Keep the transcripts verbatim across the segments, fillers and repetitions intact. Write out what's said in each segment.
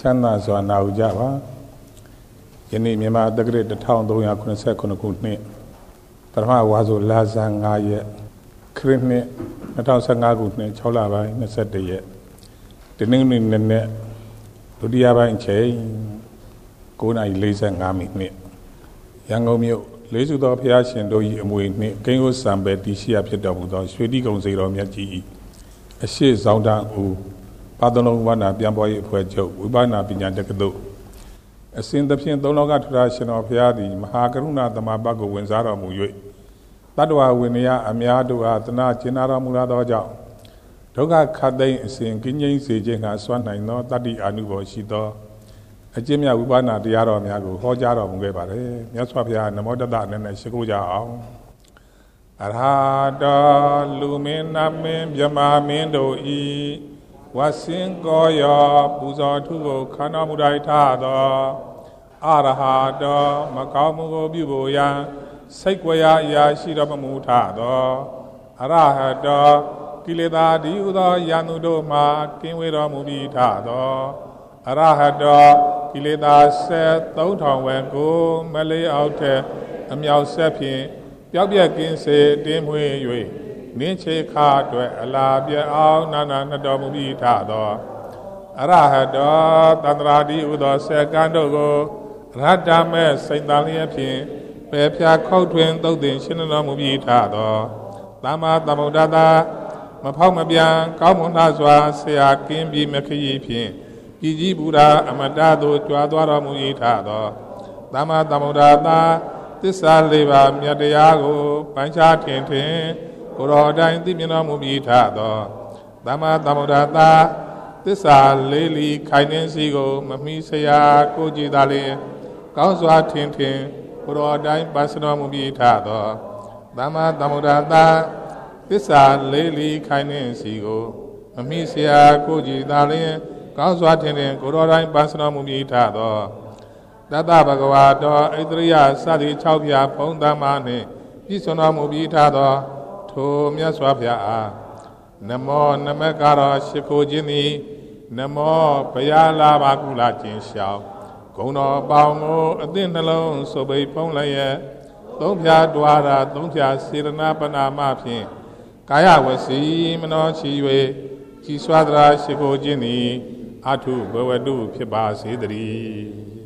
ချမ်းသာစွာနာယူကြပါယနေ့မြန်မာတက္ကရာတစ်ထောင်သုံးရာခုနှစ်ဆယ်ခုနှစ်ခုနှစ်ပထမဝါဆိုလာဇန်၅ရက်ခရစ်နှစ်နှစ်ထောင်ဆယ်ငါခုနှစ်၆လပိုင်း၂၁ရက်ဒီနေ့နေ့နဲ့ဒုတိယပိုင်းချိန်၉နာရီ၄၅မိနစ်ရန်ကုန်မြို့လေးစုသောဘုရားရှင်တို့၏အမွေနှင့်ကိန်းကိုစံပဲတည်ရှိရဖြစ်တော်မူသောရွှေတိကုံစေတော်မြတ်ကြီး၏အရှိဆောင်တန်ဦးပါတလုံးဝနာပြန်ပေါ်၏အဖွဲ့ချုပ်ဝိပဿနာပညာတက္ကသိုလ်အစဉ်သဖြင့်သုံးလောကထထရှင်တော်ဘုရားသည်မဟာကရုဏာသမဘကိုဝင်စားတော်မူ၍တတ္တဝဝိနည်းအများတို့အားတနာကျင်နာတော်မူသောကြောင့်ဒုက္ခခတ်သိမ်းအစဉ်ကင်းငြိမ်းစေခြင်းကစွမ်းနိုင်သောတတ္တိအာနုဘောရှိသောအကျင့်မြတ်ဝိပဿနာတရားတော်များကိုဟောကြားတော်မူခဲ့ပါတယ်မြတ်စွာဘုရားနမောတတနဲ့နဲ့ရှိခိုးကြအောင်အရဟတလူမင်းနမင်းမြမမင်းတို့ဤဝဆင်းကောယောပူဇော်ထုကိုခန္ဓာမူတိုင်းထားသောအရဟတမကောင်းမှုကိုပြုဖို့ရန်စိတ်ကြွရာအရာရှိတော်မူထသောအရဟတကိလေသာဒီဟုသောယန္တုတို့မှကင်းဝေးတော်မူပြီးထသောအရဟတကိလေသာဆက်သုံးထောင်ဝန်းကိုမလေးအောက်ထက်အမြောက်ဆက်ဖြင့်ပျောက်ပြက်ကင်းစေတင်းမွေး၍နင်းချေခါအတွက်အလားပြအောင်နာနာနှတော်မူပြီးထသောအရဟတသန္တရာတိဟုသောဆက်ကံတို့ကိုရတ္တမဲ့စိတ်တန်လျက်ဖြင့်ပယ်ဖြာခောက်ထွင်းသုတ်သင်ရှင်းတော်မူပြီးထသောသမ္မာသမ္ဗုဒ္ဓတာမဖောက်မပြန်ကောင်းမွန်စွာဆရာကင်းပြီးမခရီးဖြင့်ပြည်ကြီးဘူရာအမတသို့ကြွားသွားတော်မူ၏ထသောသမ္မာသမ္ဗုဒ္ဓတာသစ္စာလေးပါးမြတ်တရားကိုပိုင်းခြားထင်ထင်ကိုယ်တော်အတိုင်းသိမြင်တော်မူပြီးထသောသမ္မာသမ္ဗုဒ္ဓတာသစ္စာလေးလီခိုင်နှင်းစီကိုမမီဆရာကိုကြည်သာလျင်ကောင်းစွာထင်ထင်ကိုယ်တော်အတိုင်းပါစတော်မူပြီးထသောသမ္မာသမ္ဗုဒ္ဓတာသစ္စာလေးလီခိုင်နှင်းစီကိုမမီဆရာကိုကြည်သာလျင်ကောင်းစွာထင်ထင်ကိုယ်တော်တိုင်းပါစတော်မူပြီးထသောတတဗကဝါတော်ဣတရိယစသည်၆ပြားဘုံသမ္မာနှင့်ပြည့်စုံတော်မူပြီးထသောထိုမြတ်စွာဘုရားအားနမောနမကတော်ရှိခိုးခြင်းသည်နမောဘုရားလာပါကုလာခြင်းရှောင်းဂုဏ်တော်ပေါင်းကိုအသင့်နှလုံးစုပ်ပိတ်ဖုံးလျက်သုံးဖြာတွားတာသုံးဖြာစေရနာပနာမဖြင့်ကာယဝစီမနောချီ၍ကြည်စွာသရာရှိခိုးခြင်းသည်အထုဘဝတုဖြစ်ပါစေတည်း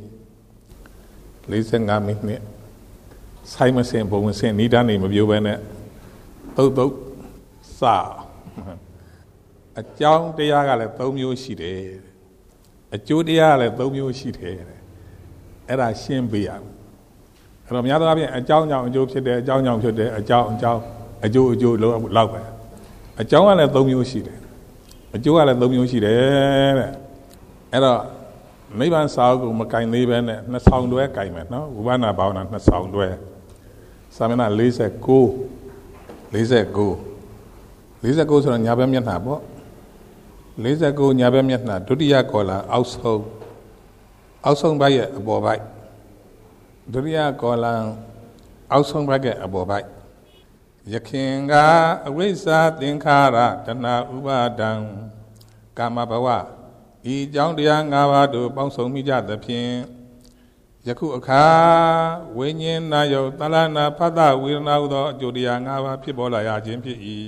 ၄၅မိနစ်ဆိုင်မစင်ဘုံစင်နိဒာနေမပြောဘဲနဲ့သုတ်သုတ်စအကြောင်းတရားကလည်း၃မျိုးရှိတယ်အကျိုးတရားကလည်း၃မျိုးရှိတယ်အဲ့ဒါရှင်းပေးရမယ်အဲ့တော့များသောအားဖြင့်အကြောင်းကြောင့်အကျိုးဖြစ်တယ်အကြောင်းကြောင့်ဖြစ်တယ်အကြောင်းအကြောင်းအကျိုးအကျိုးလောက်ပဲအကြောင်းကလည်း၃မျိုးရှိတယ်အကျိုးကလည်း၃မျိုးရှိတယ်တဲ့အဲ့တော့နိဗ္ဗာန်စာအုပ်ကိုမကင်သေးပဲနဲ့နှစ်ဆောင်တွဲကင်မယ်နော်ဝိပဿနာဘာဝနာနှစ်ဆောင်တွဲစာမျက်နှာ၄၉ ၄၉ ၄၉ဆိုတော့ညာဘက်မျက်နှာပေါ့၄၉ညာဘက်မျက်နှာဒုတိယကောလအောက်ဆုံးအောက်ဆုံးဘက်ရဲ့အပေါ်ဘက်ဒုတိယကောလအောက်ဆုံးဘက်ရဲ့အပေါ်ဘက်ယခင်ကအဝိဇ္ဇာသင်္ခါရတဏှာဥပါဒံကာမဘဝဤကြောင့်တရား၅ပါးတို့ပေါင်းစုံမိကြသဖြင့်ယခုအခါဝိညာဉ်နာယုတ်သလနာဖတ်တဝေဒနာဟုသောအကျိုးတရား၅ပါးဖြစ်ပေါ်လာရခြင်းဖြစ်၏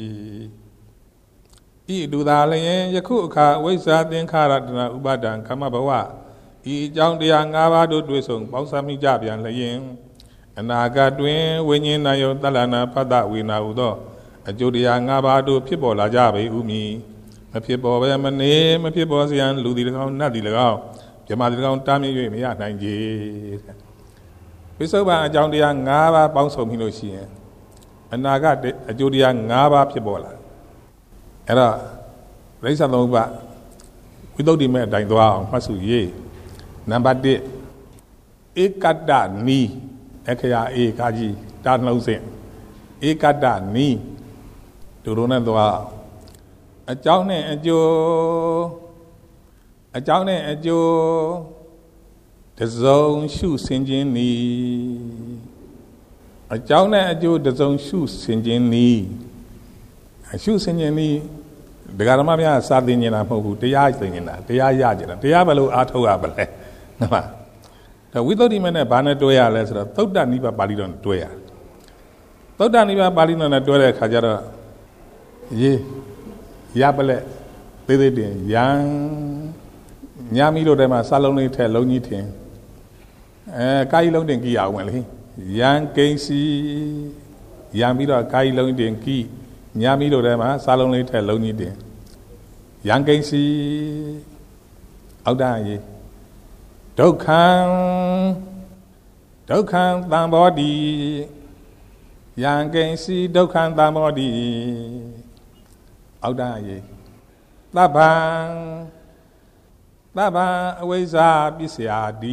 ဤလူသာလျင်ယခုအခါအဝိဇ္ဇာသင်္ခါရတဏှာဥပါဒံကာမဘဝဤအကြောင်းတရား၅ပါးတို့တွေ့ဆုံပေါင်းစပ်မိကြပြန်လျင်အနာဂတ်တွင်ဝိညာဉ်နာယုတ်သလနာဖတ်တဝေဒနာဟုသောအကျိုးတရား၅ပါးတို့ဖြစ်ပေါ်လာကြပေဦးမည်မဖြစ်ပေါ်ပဲမနေမဖြစ်ပေါ်စရန်လူသည်၎င်းနတ်သည်၎င်းမြမသည်၎င်းတားမြစ်၍မရနိုင်ကြဝိသုဘအကြောင်းတရား၅ပါးပေါင်းစုံပြီးလို့ရှိရင်အနာဂတ်အကျိုးတရား၅ပါးဖြစ်ပေါ်လာအဲ့တော့ရိစ္ဆသုံးပါဝိသုဒ္ဓိမဲ့အတိုင်းသွားအောင်မှတ်စုရေးနံပါတ်၁ဧကတ္တနီအခရာဧကာကြီးတာနှလုံးစင်ဧကတ္တနီဒုရုံနဲ့သွားအကြောင်းနဲ့အကျိုးအကြောင်းနဲ့အကျိုးတစုံရှုဆင်ခြင်းနီအကြောင်းနဲ့အကျိုးတစုံရှုဆင်ခြင်းနီရှုဆင်ခြင်းနီ The Garamamia Sardinian Apu, the Yasin, the Yajan, the Avalu Atoabale. The without him and a banner doya lesser, thought that Niva Balidon doya. Thought that Niva Balidon a doya Kajara. Ye Yabale, they did young Yamilo de Masaloni Telonitin. Kailo Denki Aweli, Yang Casey Yamiro Kailo Denki, Yamiro de Masaloni Telonitin. Yang Casey Audaye. Dokhan Dokhan Dambodi Yang Casey Dokhan Dambodi Audaye. Labang Laba Weza Bisiadi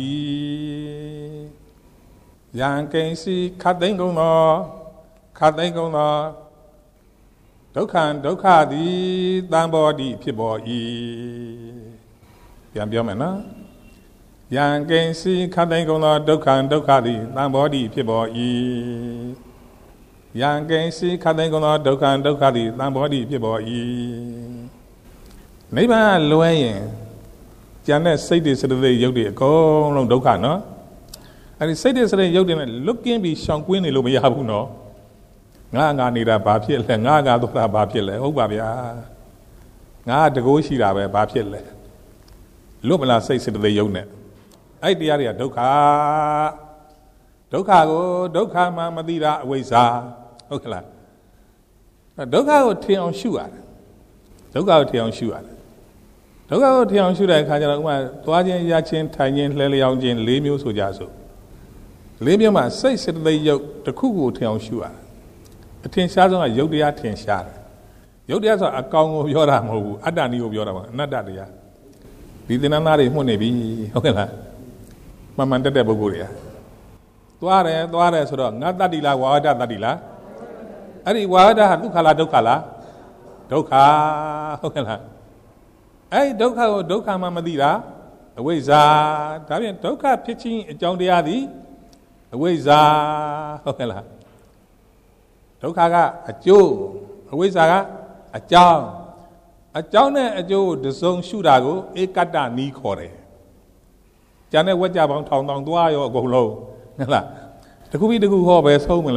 Yang Casey Kadengono Kadengono Dokhan Dokadi Dambodi Piboi Yambiamena Yang Casey Kadengono Dokhan Dokadi Dambodi Piboi Yang Casey Kadengono Dokhan Dokadi Dambodi Piboi Neighbor Luayen Janet said this to the Yodi, go long doka, no? And he said this to the Yodi, looking be Shanquini Lumiabuno. Nanga nida Bapiel, Naga Dora Bapiel, O Babia. Nga the Goshira Bapiel. Lumala says to the Yonet. Idea doka Doka go, Doka Mamadira Weza. Okay. Doka would tear on Shua. Doka would tear on Shua. Doga Tian should I Kajama, Tuajan Yachin, Tanyan, Lelian, Lemu Sojaso. Lemiama says that they yoke the Kugu Tian Shua. A ten shadow a Yodia ten shad. Yodias are a kong of Yoramo, Adani of Yorama, not Dadia. Did the Nanari Munebi, Okela. Mamanda de Boguria. Tuare, Tuare, so not Dadila, Wada Dadila. Adi Wada Dukala Dokala. Doka, Okela. Hey, Doka, Doka Mamadira, away za, Tavian Doka pitching John Diadi, away za, Hokela. Dokaga, a Joe, away zaga, a John. A John, a Joe, the song Shudago, a Kata ni Kore. Janet, what job on Tong Dong Dway or go low? The Kubi the Gu Hobes home,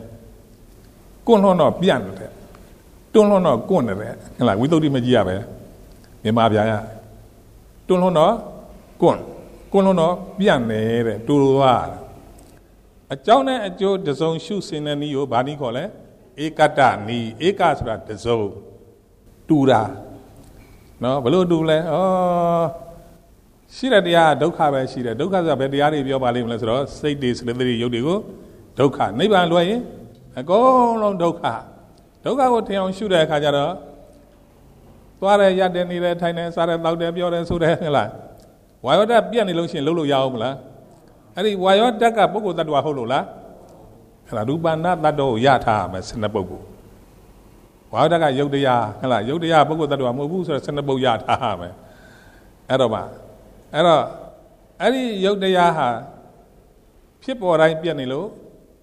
Gun beyond it. Don't know, go on there, like without him a Giabe. Yamabia don't know, gone, gone no, biane, Duluar. A Jona at Joe the zone shoes in a neo body collar, Ekata ni, Ekasra the zone, Dura. No, below Dule, oh, Shira dia, Doka, Shira, Doka, the Bediari of your Balim, say this, the very Yodigo, Doka, Neighbor Loy, a go on Doka. Doka would tell Shuda Kajara. Tuare Yadeni, Tine, Sarah, Lauda, Biora, Suda. Why would that be an illusion, Lulu Yaumla? And why would that a book that were Holula? And I do ban not that do Yata, my Senabogu. Why would I Yodia, and I Yodia, Bogo that were Mobus or Senabo Yata? Eroma. Error. Any Yodia, people right pianilo.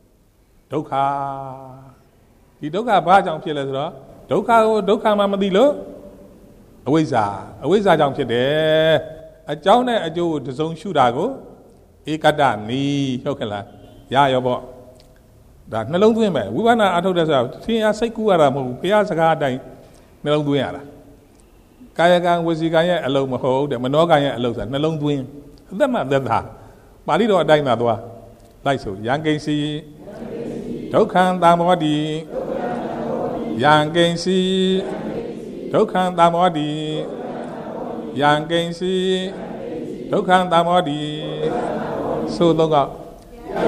Doka. He doka Bajang Pielazra. Doka, Doka Mamadilo. Away za, away za jump there. A John a Joe the zone Shudago, Ekada ni, Hokela, Yayobo. That Melon women, we want to told us out. Tia Sekuara, Piazza Day, Melon Duana. Kayagan was the guy alone, Maho, the Monogaya alone, Melon Duin. Them at that. Malido Dainadwa. Like so, young Gacy, Tokan Damodi, young Gacy. Dokhan Damodi, Yang Gacy, Dokhan Damodi, so long up.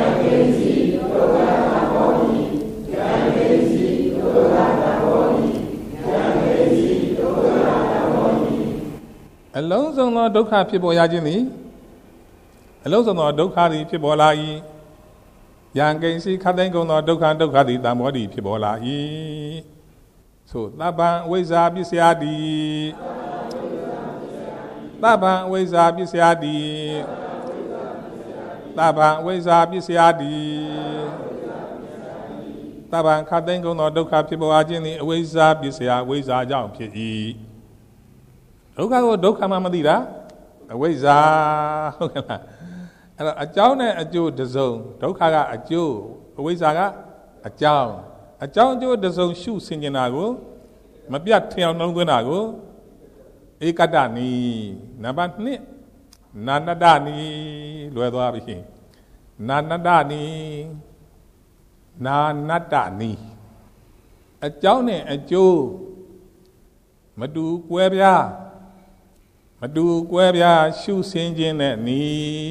Alone, so no Dokha people Yajini, alone, so no Dokha people Lai, Yang Gacy, Kadengo, no Dokhan Dokadi, Damodi people Lai. So, Laban, where's Abisiadi? Laban, where's Abisiadi? Laban, where's Abisiadi? တပံခတ်သိမ်းကုန်သောဒုက္ခဖြစ်ပေါ်ခြင်းသည်အဝိဇ္ဇာပစ္စယအဝိဇ္ဇာကြောင့်ဖြစ်၏ဒုက္ခကိုဒုက္ခမှမသိတာအဝိဇ္ဇာဟုတ်ကဲ့လားအဲ့တော့အကြောင်းနဲ့အကျိုးတစ်စုံဒုက္ခကအကျိုးအဝိဇ္ဇာကအကြောင်းအကြောင်းအကျိုးတစ်စုံရှုဆင်ခြင်တာကိုမပြတ်ထင်အောင်နှလုံးသွင်းတာကိုဧကတ္တနီနံပါတ်နှစ်နာနတ္တနီလွယ်သွားပြီနာနတ္တနီနာနတ္တနီအကြောင်းနဲ့အကျိုးမတူကွဲပြားမတူကွဲပြားရှုဆင်ခြင်းနဲ့နီ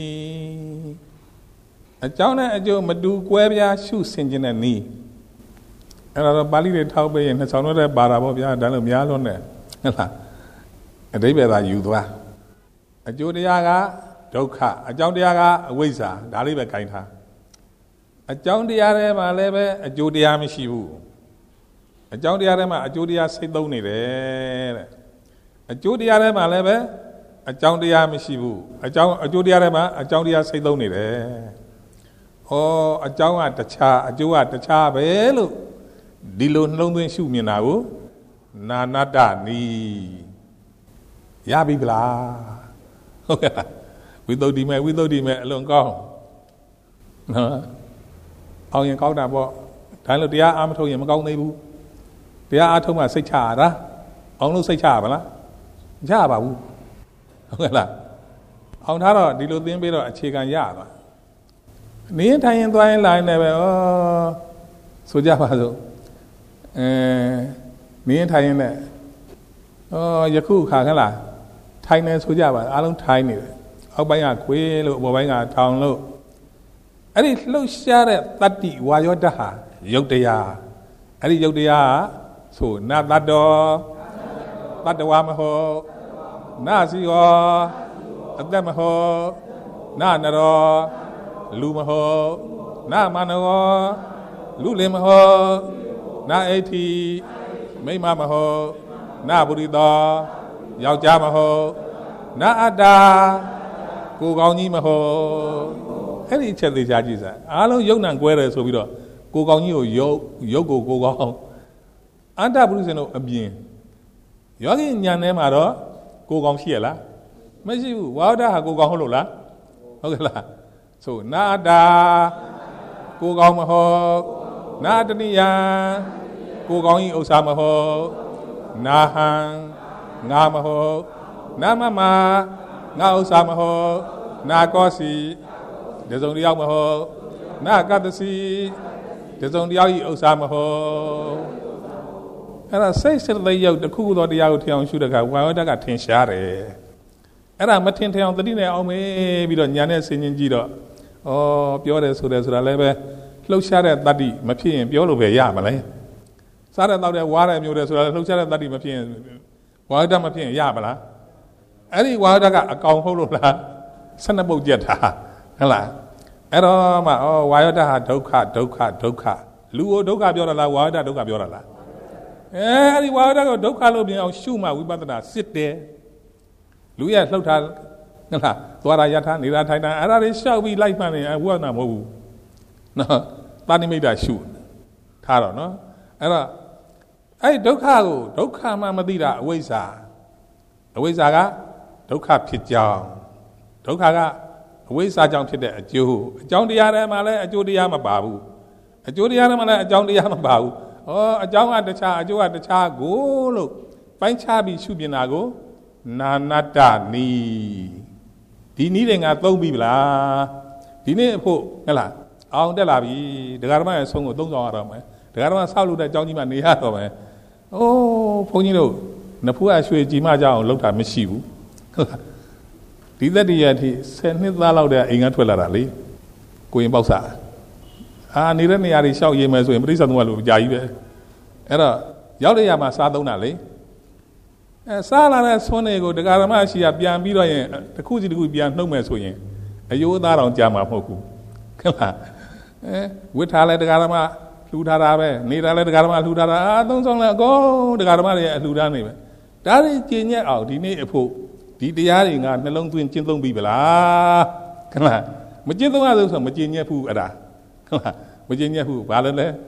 အကြောင်းနဲ့အကျိုးမတူကွဲပြားရှုဆင်ခြင်းနဲ့နီအဲ့တော့ပါဠိတွေထောက်ပေးရင်နှစ်ဆောင်တော့ပါတာပေါ့ဗျာဒါလို့များလို့နဲ့ဟုတ်လားအဓိပ္ပာယ်သာယူသွားအကျိုးတရားကဒုက္ခအကြောင်းတရားကအဝိဇ္ဇာဒါလေးပဲခိုင်းထားအကြောင်းတရားထဲမှာလည်းပဲအကျိုးတရားမရှိဘူးအကြောင်းတရားထဲမှာအကျိုးတရားစိတ်သုံးနေတယ်တဲ့အကျိုးတရားထဲမှာလည်းပဲအကြောင်းတရားမရှိဘူးအကြောင်းအကျိုးတရားထဲမှာအကြောင်းတရားစိတ်သုံးနေတယ်ဩအကြောင်းကတခြားအကျိုးကတခြားပဲလို့ဒီလိုနှလုံးသွင်းရှုမြင်တာကိုနာနတ္တနီရပြီဗလားဟုတ်ကဲ့ဝိသုဒ္ဓိမဲ့ဝိသုဒ္ဓိမဲ့အလွန်ကောင်းနော်အောင်ရင်ကောင်းတာပေါ့ဒါလို့တရားအားမထုတ်ရင်မကောင်းသေးဘူးတရားအားထုတ်မှစိတ်ချရတာအောင်လို့စိတ်ချရပါလားမချရပါဘူးဟုတ်ကဲ့လားအောင်ထားတော့ဒီလိုသင်ပြီးတော့အခြေခံရသွားနေထိုင်ရင်သွားရင်လာရင်လည်းပဲဩဆိုကြပါစို့အဲနေထိုင်ရင်လည်းဩယခုခါခလားထိုင်နေဆိုကြပါအားလုံးထိုင်နေတယ်အောက်ပိုင်းကခွေးလို့အပေါ်ပိုင်းကထောင်လို့အဲ့ဒီလှုပ်ရှားတဲ့တတ္တိဝါယောဓာတ်ဟာယုတ်တရားအဲ့ဒီယုတ်တရားဆိုနာတတ္တောတတ္တဝါမဟုတ်နာစီယောအသက်မဟုတ်နာနရောလူမဟုတ်နာမနရောလူလည်းမဟုတ်နာအိဋ္ဌိမိမမဟုတ်နာပုရိသောယောက်ျားမဟုတ်နာအတ္တာကိုကောင်းကြီးမဟုတ်အဲ့ဒီအချက်သေးချာကြည့်စမ်းအားလုံးယုံနံကွဲတယ်ဆိုပြီးတော့ကိုကောင်းကြီးကိုယုတ်ယုတ်ကိုကိုကောင်းအတ္တပုရိသေတို့အပြင်ယောဂီဉာဏ်ထဲမှာတော့ကိုကောင်းရှိရလားမရှိဘူးဝါဒဟာကိုကောင်းဟုတ်လို့လားဟုတ်ကဲ့လားဆိုနာအတ္တာကိုကောင်းမဟုတ်နာတနိယကိုကောင်းကြီးဥစ္စာမဟုတ်နာဟံငါမဟုတ်နာမမငါဥစ္စာမဟုတ်နာကောစီတစုံတယောက်မဟုတ်နာကတ္တစီတစုံတယောက်ဤဥစ္စာမဟုတ်အဲ့ဒါစိတ်စိတ်သိရောက်တစ်ခုခုသောတရားကိုထင်အောင်ရှုတဲ့အခါဝါယောဓာတ်ကထင်ရှားတယ်အဲ့ဒါမထင်ထင်အောင်တတိနဲ့အောင်မေးပြီးတော့ညာနဲ့ဆင်ခြင်ကြည့်တော့ဩပြောတယ်ဆိုတယ်ဆိုတာလည်းပဲလှုပ်ရှားတဲ့တတ္တိမဖြစ်ရင်ပြောလို့ပဲရမလဲစားတဲ့တောက်တဲ့ဝါတဲ့မျိုးတဲ့ဆိုတာလည်းလှုပ်ရှားတဲ့တတ္တိမဖြစ်ရင်ဝါယောဓာတ်မဖြစ်ရင်ရပါလားအဲ့ဒီဝါယောဓာတ်ကအကောင်ဟုတ်လို့လားဆက်နှစ်ပုတ်ကြက်တာဟုတ်လားအဲ့တော့မှဩဝါယောဓာတ်ဟာဒုက္ခဒုက္ခဒုက္ခလူကိုဒုက္ခပြောတာလားဝါယောဓာတ်ဒုက္ခပြောတာလားအဲအဲ့ဒီဝါယောဓာတ်ကိုဒုက္ခလို့မြင်အောင်ရှုမှဝိပဿနာစစ်တယ်လူရဲ့လှုပ်ထားဟုတ်လားသွားတာယထာနေတာထိုင်တာအဲ့ဒါတွေရှောက်ပြီးလိုက်မှန်းနေဝိပဿနာမဟုတ်ဘူးနော်တာဏိမိတ်တာရှုထားတော့နော်အဲ့တော့အဲ့ဒုက္ခကိုဒုက္ခမှမသိတာအဝိဇ္ဇာအဝိဇ္ဇာကဒုက္ခဖြစ်ကြောင်းဒုက္ခကအဝိဇ္ဇာကြောင့်ဖြစ်တဲ့အကျိုးအကြောင်းတရားတွေမှာလည်းအကျိုးတရားမပါဘူးအကျိုးတရားတွေမှာလည်းအကြောင်းတရားမပါဘူးဩအကြောင်းကတခြားအကျိုးကတခြားကိုလို့ပိုင်းခြားပြီးရှုမြင်တာကိုနာနတ္တနီဒီနည်းတွေငါသုံးပြီလားဒီနေ့အဖို့ဟဲ့လားအောင်တက်လာပြီဒကာဓမ္မရဲ့ဆုံးကိုသုံးဆောင်ရတော့မယ်ဒကာဓမ္မဆောက်လို့တဲ့အကြောင်းကြီးမှနေရတော့မယ်အိုးဘုန်းကြီးတို့နဖူးအရွှေကြည်မကြအောင်လှုပ်တာမရှိဘူးဟုတ်လားဒီသက်တည်းရအထိဆယ်နှစ်သားလောက်တဲ့အိမ်ကထွက်လာတာလေကိုရင်ပေါက်စားအာနေတဲ့နေရာတွေရှောက်ရေးမယ်ဆိုရင်ပြိဿသုံးကလို့ကြာကြီးပဲအဲ့တော့ရောက်တဲ့နေရာမှာစားသုံးတာလေအဲစားလာတဲ့ဆွန်းတွေကိုဒကာဓမ္မရှိကပြန်ပြီးတော့ရင်တစ်ခုစီတစ်ခုပြန်နှုတ်မယ်ဆိုရင်အယိုးသားတော်ကြာမှာမဟုတ်ဘူးဟုတ်လားအဲဝိထားလဲဒကာဓမ္မလှူထားတာပဲနေတာလဲဒကာဓမ္မလှူထားတာအာသုံးဆောင်လဲအကုန်ဒကာဓမ္မတွေအလှူထားနေပဲဒါတွေကျင့်ညက်အောင်ဒီနေ့အဖို့ဒီတရားတွေကနှလုံးသွင်းကျင့်သုံးပြီဗလားခလားမကျင့်သုံးရလို့ဆိုမကျင့်ညက်ဘူးအဲ့ဒါဟုတ်လားမကျင့်ညက်ဘူးဘာလို့လဲ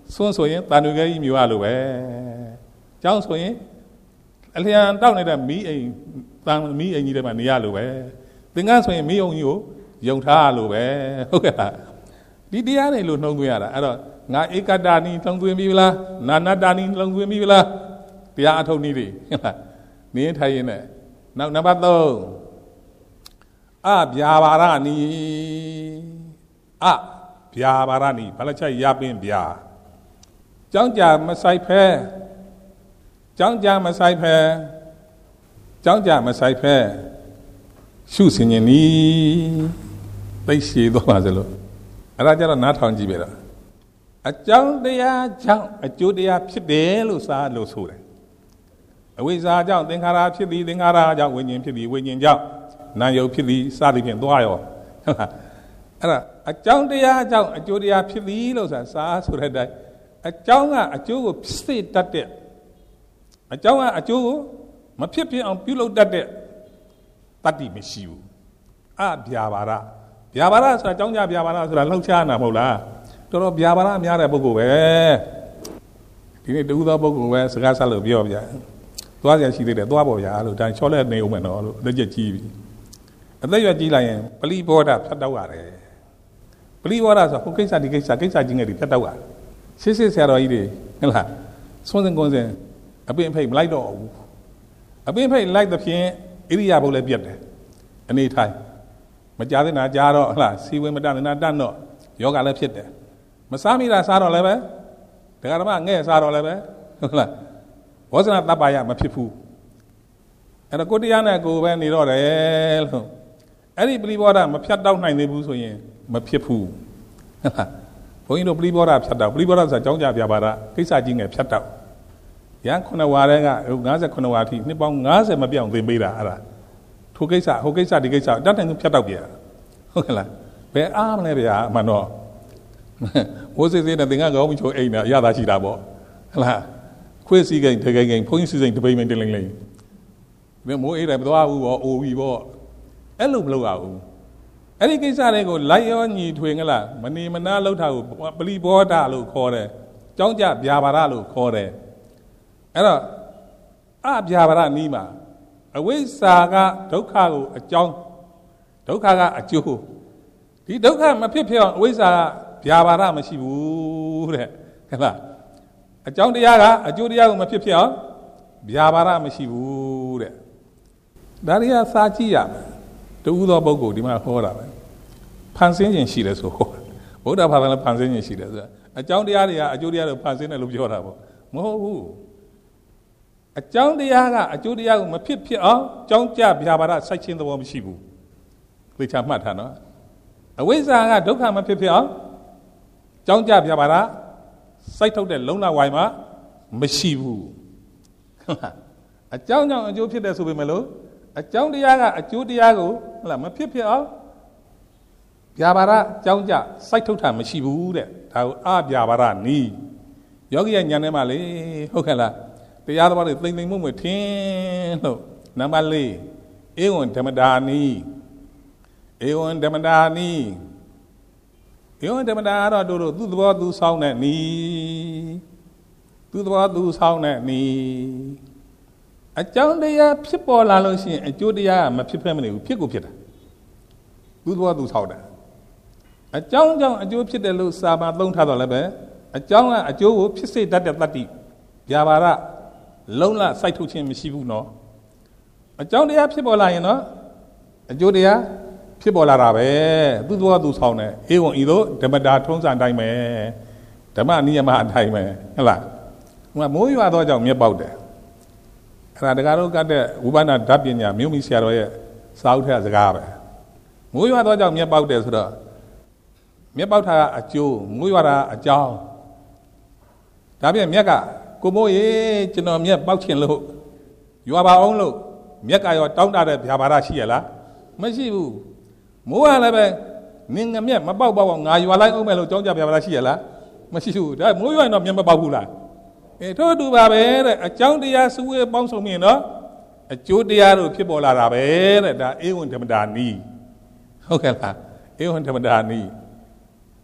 စွန်းဆိုရင်တန်တူခဲကြီးမြူရလို့ပဲကျောင်းဆိုရင်အလျံတောက်နေတဲ့မီးအိမ်တန်မီးအိမ်ကြီးတွေမှာနေရလို့ပဲသင်္ကန်းဆိုရင်မီးအောင်ကြီးကိုယုံထားရလို့ပဲဟုတ်ကဲ့လားဒီတရားတွေလို့နှုံးသွင်းရတာအဲ့တော့ငါဧကတာနီနှုံးသွင်းပြီလားနာနတာနီနှုံးသွင်းပြီလားတရားအထုတ်နည်းတွေဟုတ်လားနင်းထိုင်ရင်နဲ့နောက်နံပါတ်သုံးအဗျာပါရနီအဗျာပါရနီဘာလို့ချက်ရပင်းဗျာကျောင်းကြာမဆိုင်ဖဲကျောင်းကြာမဆိုင်ဖဲကျောင်းကြာမဆိုင်ဖဲရှုစင်ရင်နီသိရှိသွားပါစလို့အဲ့ဒါကြတော့နားထောင်ကြည့်ပဲတော့အကြောင်းတရားကြောင့်အကျိုးတရားဖြစ်တယ်လို့စားလို့ဆိုတယ်အဝိဇ္ဇာကြောင့်သင်္ခါရဖြစ်သည်သင်္ခါရကြောင့်ဝိညာဉ်ဖြစ်သည်ဝိညာဉ်ကြောင့်နာယုတ်ဖြစ်သည်စသည်ဖြင့်သွားရောဟုတ်လားအဲ့ဒါအကြောင်းတရားကြောင့်အကျိုးတရားဖြစ်သည်လို့ဆိုတာစားဆိုတဲ့အတိုင်းအကြောင်းကအကျိုးကိုဖြစ်စေတတ်တဲ့အကြောင်းကအကျိုးကိုမဖြစ်ဖြစ်အောင်ပြုလုပ်တတ်တဲ့တတ္တိမရှိဘူးအဗျာပါဒဗျာပါဒဆိုတာအကြောင်းကြဗျာပါဒဆိုတာလှုပ်ရှားနာမဟုတ်လားတော်တော်ဗျာပါဒများတဲ့ပုဂ္ဂိုလ်ပဲဒီနေ့တူသောပုဂ္ဂိုလ်ပဲစကားဆက်လို့ပြောပြသွားကြရှိသေးတယ်သွားပေါ်ဗျာလို့ဒါချောလက်နေဦးမယ်နော်လို့လက်ချက်ကြီးပြီအသက်ရွယ်ကြီးလိုက်ရင်ပလိဘောဓဖြတ်တောက်ရတယ်ပလိဘောဓဆိုဟိုကိစ္စဒီကိစ္စကိစ္စကြီးငယ်တွေဖြတ်တောက်ရတယ်ရှေ့ရှေ့ဆရာတော်ကြီးတွေဟုတ်လားဆွန်းစင်ကွန်းစင်အပင်ဖိတ်မလိုက်တော့ဘူးအပင်ဖိတ်လိုက်တဲ့ဖြင့်ဣရိယာပုလည်းပြတ်တယ်အနေထိုင်မကြားသနာကြားတော့ဟုတ်လားစီဝေမတနာတတ်တော့ယောဂလည်းဖြစ်တယ်မစားမိတာစားတော့လည်းပဲဒကာဓမ္မငဲ့စားတော့လည်းပဲဟုတ်လားဘောဇနာတပ္ပါယမဖြစ်ဘူးအဲ့တော့ကိုတရားနဲ့ကိုပဲနေတော့တယ်လို့အဲ့ဒီပရိဘောဓမဖြတ်တောက်နိုင်သေးဘူးဆိုရင်မဖြစ်ဘူးဟုတ်လားဘုန်းကြီးတို့ပရိဘောဓဖြတ်တောက်ပရိဘောဓဆိုတာကြောင်းကြပြပါတာကိစ္စကြီးငယ်ဖြတ်တောက်ရန်ခုနဝါတဲ့ကငါးခုနဝါအထိနှစ်ပေါင်းငါးဆယ်မပြောင်းသင်ပေးတာအဲ့ဒါထိုကိစ္စဟိုကိစ္စဒီကိစ္စတတ်တယ်ဖြတ်တောက်ပြရဟုတ်ကဲ့လားဘယ်အားမလဲဗျာအမှန်တော့ဘိုးစစ်စစ်နဲ့သင်္ကန်းကောင်းပြီးချိုးအိမ်တာအရသာရှိတာပေါ့ဟုတ်လားခွေးစီကိန်းတကိန်းကိန်းဘုန်းကြီးစီစိန်တပိမင်းတင်လိမ့်လိမ့်ဒီမိုးအေးတယ်မသွားဘူးပေါ့အိုပြီးပေါ့အဲ့လိုမလုပ်ရဘူးအဲ့ဒီကိစ္စတွေကိုလိုက်ရောညီထွေငလားမနေမနာလှုပ်တာကိုပလိဘောဓလို့ခေါ်တယ်ကြောင်းကြဗျာပါဒလို့ခေါ်တယ်အဲ့တော့အဗျာပါဒနီးမှာအဝိဇ္ဇာကဒုက္ခကိုအကြောင်းဒုက္ခကအကျိုးဒီဒုက္ခမဖြစ်ဖြစ်အောင်အဝိဇ္ဇာကဗျာပါဒမရှိဘူးတဲ့ဟုတ်လားအကြောင်းတရားကအကျိုးတရားကိုမဖြစ်ဖြစ်အောင်ဗျာပါဒမရှိဘူးတဲ့ဒါတွေကစာကြည့်ရမယ်တူသောပုဂ္ဂိုလ်ဒီမှာဟောတာပဲဖန်ဆင်းခြင်းရှိတယ်ဆိုဟောဗုဒ္ဓဘာသာလည်းဖန်ဆင်းခြင်းရှိတယ်ဆိုအကြောင်းတရားတွေကအကျိုးတရားတွေဖန်ဆင်းတယ်လို့ပြောတာပေါ့မဟုတ်ဘူးအကြောင်းတရားကအကျိုးတရားကိုမဖြစ်ဖြစ်အောင်ကြောင်းကြဗျာပါဒစိုက်ခြင်းသဘောမရှိဘူးသိချာမှတ်ထားနော်အဝိဇ္ဇာကဒုက္ခမဖြစ်ဖြစ်အောင်ကြောင်းကြဗျာပါဒစိုက်ထုတ်တဲ့လုံလဝိုင်းမှာမရှိဘူးအကြောင်းကြောင့်အကျိုးဖြစ်တယ်ဆိုပေမဲ့လို့အကြောင်းတရားကအကျိုးတရားကိုဟုတ်လားမဖြစ်ဖြစ်အောင်ဗျာပါဒကြောင်းကြစိုက်ထုတ်တာမရှိဘူးတဲ့ဒါကိုအဗျာပါဒနီးယောဂီရဲ့ဉာဏ်ထဲမှာလေဟုတ်ကဲ့လားတရားတော်တွေသိမ့်သိမ့်မှုမထင်းလို့နံပါတ်လေးဧဝံဓမ္မဒါနီဧဝံဓမ္မဒါနီဧဝံဓမ္မဒါတော့တို့တို့သူ့သဘောသူဆောင်းတဲ့နီသူ့သဘောသူဆောင်းတဲ့နီအကြောင်းတရားဖြစ်ပေါ်လာလို့ရှိရင်အကျိုးတရားကမဖြစ်ဖက်မနေဘူးဖြစ်ကိုဖြစ်တာသူ့သဘောသူဆောင်းတာအကြောင်းကြောင့်အကျိုးဖြစ်တယ်လို့စာပါသုံးထားတော့လည်းပဲအကြောင်းကအကျိုးကိုဖြစ်စေတတ်တဲ့တတ္တိဗျာပါဒလုံးလစိုက်ထုတ်ခြင်းမရှိဘူးနော်အကြောင်းတရားဖြစ်ပေါ်လာရင်တော့အကျိုးတရားဖြစ်ပေါ်လာတာပဲသူ့သောသူဆောင်တယ်ဧဝံဤသို့ဓမ္မတာထုံးစံတိုင်းပဲဓမ္မနိယမအတိုင်းပဲဟုတ်လားဟိုကမိုးရွာတော့ကြောင့်မြက်ပေါက်တယ်အဲ့ဒါတကားတို့ကတဲ့ဝိပဿနာဓာတ်ပညာမြို့မိဆရာတော်ရဲ့စာအုပ်ထဲကစကားပဲမိုးရွာတော့ကြောင့်မြက်ပေါက်တယ်ဆိုတော့မြက်ပေါက်တာကအကျိုးမိုးရွာတာအကြောင်းဒါပြန်မြက်ကကိုမိုးရေကျွန်တော်မြက်ပေါက်ချင်လို့ရွာပါအောင်လို့မြက်ကရောတောင်းတတဲ့ဗျာပါဒရှိရလားမရှိဘူးမိုးကလည်းပဲနင်းငမြက်မပေါက်ပေါက်ငါရွာလိုက်အောင်မယ်လို့ကြောင်းကြဗျာပါဒရှိရလားမရှိဘူးဒါမိုးရွာရင်တော့မြက်မပေါက်ဘူးလားအဲထို့တူပါပဲတဲ့အကြောင်းတရားစုဝေးပေါင်းစုံမြင်တော့အကျိုးတရားတို့ဖြစ်ပေါ်လာတာပဲတဲ့ဒါဧဝံဓမ္မတာနီဟုတ်ကဲ့လားဧဝံဓမ္မတာနီ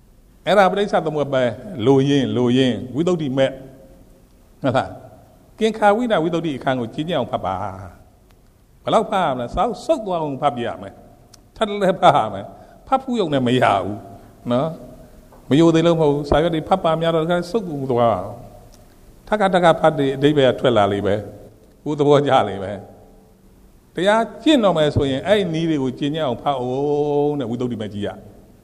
အဲ့ဒါပြိဿသမုပ္ပါလိုရင်းလိုရင်းဝိသုဒ္ဓိမဲ့ဟုတ်လားကင်္ခာဝိနာဝိသုဒ္ဓိအခန်းကိုကြီးကျယ်အောင်ဖတ်ပါဘယ်လောက်ဖတ်ရမလဲစောက်စုပ်သွားအောင်ဖတ်ပြရမယ်ထပ်လည်းဖတ်ရမယ်ဖတ်ဖို့ရုံနဲ့မရဘူးနော်မယိုသေးလို့မဟုတ်ဘူးစာရွက်တွေဖတ်ပါများတော့စုပ်ကူသွားထက်ကထက်ကဖတ်တဲ့အဓိပ္ပာယ်ထွက်လာလိမ့်ပဲကိုယ်သဘောကျလိမ့်ပဲတရားကျင့်တော်မယ်ဆိုရင်အဲ့ဒီနည်းတွေကိုကျင့်ကြအောင်ဖတ်အောင်တဲ့ဝိသုဒ္ဓိမဲ့ကြီးရ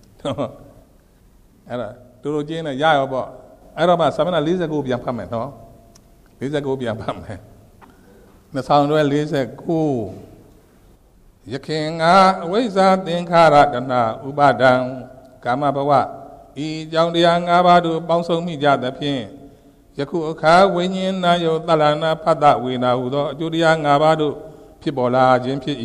အဲ့ဒါတို့တို့ကျင့်နေရရောပေါ့အဲ့တော့မှစာမျက်နှာ၄၉ပြန်ဖတ်မယ်နော်၄၉ပြန်ဖတ်မယ်နှစ်ဆောင်တွဲ၄၉ယခင်ကအဝိဇ္ဇာသင်္ခါရတဏဥပါဒံကာမဘဝဤကြောင့်တရား၅ပါးတို့ပေါင်းစုံမိကြသဖြင့်ယခုအခါဝိညာဉ်နာယုသလနာဖတ်တဝေနာဟုသောအကျိုးတရား၅ပါးတို့ဖြစ်ပေါ်လာခြင်းဖြစ်၏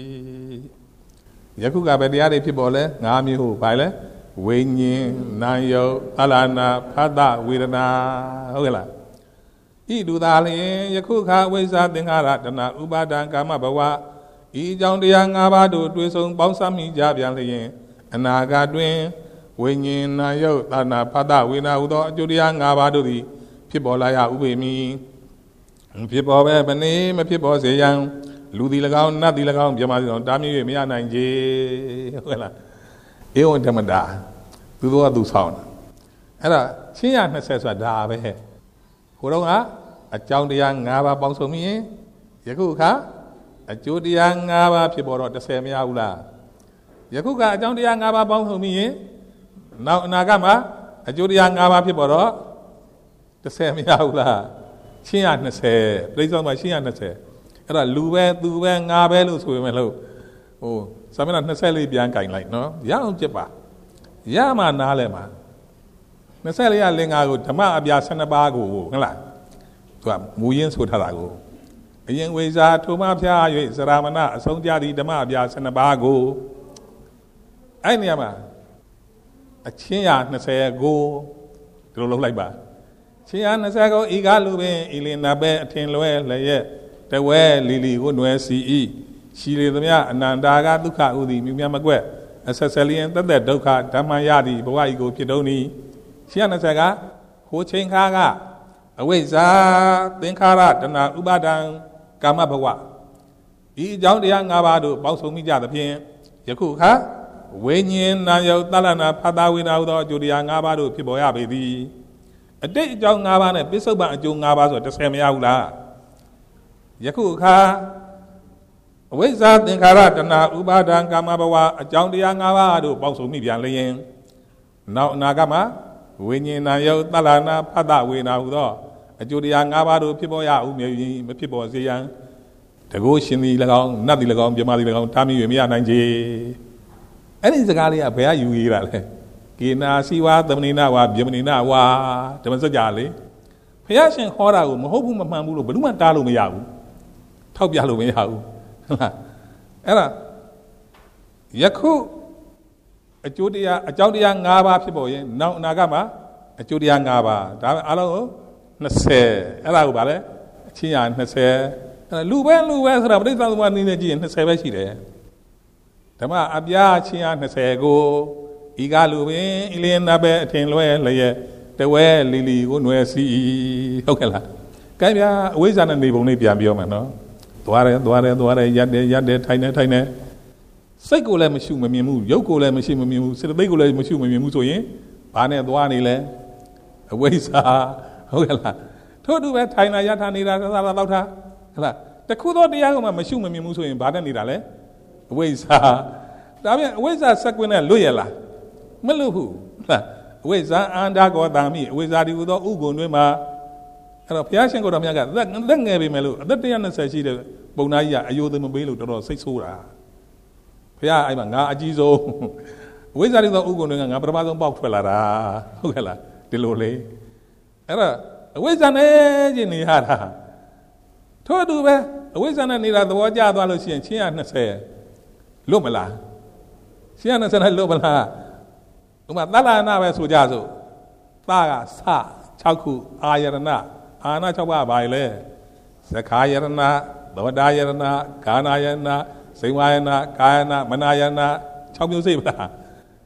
ယခုကပဲတရားတွေဖြစ်ပေါ်လဲ၅မျိုးဘာလဲဝိညာဉ်နာယုသလနာဖတ်တဝေဒနာဟုတ်ကဲ့လားဤလူသားလျင်ယခုခါအဝိဇ္ဇာသင်္ခါရတဏဥပါဒံကာမဘဝဤကြောင့်တရား၅ပါးတို့တွေ့ဆုံပေါင်းစပ်မိကြပြန်လျင်အနာဂတ်တွင်ဝိညာဉ်နာယုသနာဖတ်တဝေနာဟုသောအကျိုးတရား၅ပါးတို့သည်ဖြစ်ပေါ်လာရဥပေမီဖြစ်ပေါ်ပဲမနေမဖြစ်ပေါ်စေရန်လူသည်၎င်းနတ်သည်၎င်းမြမသည်၎င်းတားမြစ်၍မရနိုင်ကြဟုတ်ကဲ့လားဧဝံဓမ္မတာသူတို့ကသူဆောင်တာအဲ့ဒါချင်းရ၂၀ဆိုတာဒါပဲဟိုတော့ကအကြောင်းတရား၅ပါးပေါင်းစုံပြီးယခုအခါအကျိုးတရား၅ပါးဖြစ်ပေါ်တော့၁၀မရဘူးလားယခုကအကြောင်းတရား၅ပါးပေါင်းစုံပြီးရင်နောက်အနာဂတ်မှာအကျိုးတရား၅ပါးဖြစ်ပေါ်တော့၁၀မရဘူးလားချင်းရ၂၀ပြိဿမှာချင်းရ၂၀အဲ့ဒါလူပဲသူပဲငါပဲလို့ဆိုပေမဲ့လို့ဟိုစာမျက်နှာ၂၄ပြန်ကင်လိုက်နော်ရအောင်ကြည့်ပါရမှနားလဲမှာ၂၄ရလင်္ကာကိုဓမ္မအပြာ၁၂ပါးကိုဟုတ်လားသူကမူရင်းဆိုထားတာကိုအရင်ဝိဇာထိုမဖျား၍စရမဏအဆုံးကြသည့်ဓမ္မအပြာ၁၂ပါးကိုအဲ့နေရာမှာအချင်းရ၂၀ကိုဒီလိုလုပ်လိုက်ပါချင်းရ၂၀ကိုဤကားလူပင်ဤလင်နာပဲအထင်လွဲလျက်တဝဲလီလီကိုနွယ်စီဤရှိလေသမျှအနန္တာကဒုက္ခဥသည်မြမြမကွက်အဆက်ဆက်လျင်တသက်ဒုက္ခဓမ္မယသည်ဘဝဤကိုဖြစ်တုံးဤချင်းရ၂၀ကဟိုချင်းခါကအဝိဇ္ဇာသင်္ခါရတဏဥပါဒံကာမဘဝဤအကြောင်းတရား၅ပါးတို့ပေါင်းစုံမိကြသဖြင့်ယခုခါဝိညာဉ်နာယုသလနာဖတ်တာဝေနာဟုသောအကျိုးတရား၅ပါးတို့ဖြစ်ပေါ်ရပေသည်အတိတ်အကြောင်း၅ပါးနဲ့ပစ္စုပန်အကျိုး၅ပါးဆို၁၀မရဘူးလားယခုအခါအဝိဇ္ဇာသင်္ခါရတဏဥပါဒံကာမဘဝအကြောင်းတရား၅ပါးတို့ပေါင်းစုံမိပြန်လျင်နောက်အနာဂတ်မှာဝိညာဉ်နာယုသလနာဖတ်တာဝေနာဟုသောအကျိုးတရား၅ပါးတို့ဖြစ်ပေါ်ရဦးမည်မဖြစ်ပေါ်စေရန်တကုရှင်သည်၎င်းနတ်သည်၎င်းမြမသည်၎င်းတားမြစ်၍မရနိုင်ကြအဲ့ဒီစကားလေးကဘယ်ကယူရတာလဲကေနာစီဝါသမဏိနာဝါဗျမဏိနာဝါဓမ္မစကြာလေဘုရားရှင်ခေါ်တာကိုမဟုတ်ဘူးမမှန်ဘူးလို့ဘယ်သူမှတားလို့မရဘူးထောက်ပြလို့မရဘူးဟုတ်လားအဲ့ဒါယခုအကျိုးတရားအကြောင်းတရား၅ပါးဖြစ်ပေါ်ရင်နောက်အနာဂတ်မှာအကျိုးတရား၅ပါးဒါပဲအားလုံးကို၂၀အဲ့ဒါကိုဗါလဲအချင်းရ၂၀အဲ့လူပဲလူပဲဆိုတာပြိဿသမုပ္ပါနည်းနဲ့ကြည့်ရင်၂၀ပဲရှိတယ်ဓမ္မအပြားချင်းရ၂၀ကိုဤကားလူပင်အလင်းနာပဲအထင်လွဲလျက်တဝဲလီလီကိုနွယ်စီဟုတ်ကဲ့လားကဲဗျာအဝိဇ္ဇာနဲ့နေပုံလေးပြန်ပြောမယ်နော်သွားတယ်သွားတယ်သွားတယ်ရက်တယ်ရက်တယ်ထိုင်တယ်ထိုင်တယ်စိတ်ကိုလည်းမရှိမမြင်ဘူးရုပ်ကိုလည်းမရှိမမြင်ဘူးစေတသိက်ကိုလည်းမရှိမမြင်ဘူးဆိုရင်ဘာနဲ့သွားနေလဲအဝိဇ္ဇာဟုတ်ကဲ့လားထို့တူပဲထိုင်တာရထားနေတာသာသာတော့ထားဟုတ်လားတခုသောတရားကမှမရှိမမြင်ဘူးဆိုရင်ဘာနဲ့နေတာလဲအဝိဇ္ဇာဒါပြန်အဝိဇ္ဇာစက်ကွင်းနဲ့လွတ်ရလားမလွတ်ဘူးဟုတ်လားအဝိဇ္ဇာအန္တာကောတာမိအဝိဇ္ဇာဒီဟူသောဥက္ကုံတွင်မှာအဲ့တော့ဘုရားရှင်ကိုတော်မြတ်ကသက်ငယ်ပြီမဲ့လို့အသက်၁၂၀ရှိတဲ့ပုံသားကြီးကအယိုသမပေးလို့တော်တော်စိတ်ဆိုးတာဘုရားအဲ့မှာငါအကြီးဆုံးအဝိဇ္ဇာဒီဟူသောဥက္ကုံတွင်ကငါပထမဆုံးပေါက်ထွက်လာတာဟုတ်ကဲ့လားဒီလိုလေအဲ့တော့အဝိဇ္ဇာနဲ့ချင်းနေရတာထို့အတူပဲအဝိဇ္ဇာနဲ့နေတာသဘောကျသွားလို့ရှိရင်ချင်းရ၂၀လွတ်မလားချင်းရ၂၀နဲ့လွတ်မလားဥမာသလနာပဲဆိုကြစို့သာကစ၆ခုအာယရဏအာနာ၆ပါးပါလေသခာယရဏသဝတာယရဏဂာနာယရဏစိဝါယရဏကာယနာမနာယရဏ၆မျိုးစိတ်ပါလား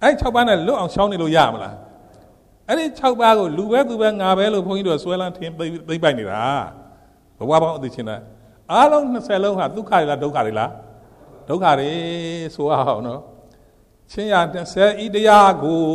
အဲ့၆ပါးနဲ့လွတ်အောင်ရှောင်းနေလို့ရမလားအဲ့ဒီ၆ပါးကိုလူပဲသူပဲငါပဲလို့ဘုန်းကြီးတို့ဆွဲလန်းထင်းသိသိပိုက်နေတာဘဝပေါင်းအသိချင်းတာအားလုံး၂၀လုံးဟာဒုက္ခတွေလားဒုက္ခတွေလားဒုက္ခတွေဆိုအောင်နော်ချင်းရ၂၀ဤတရားကို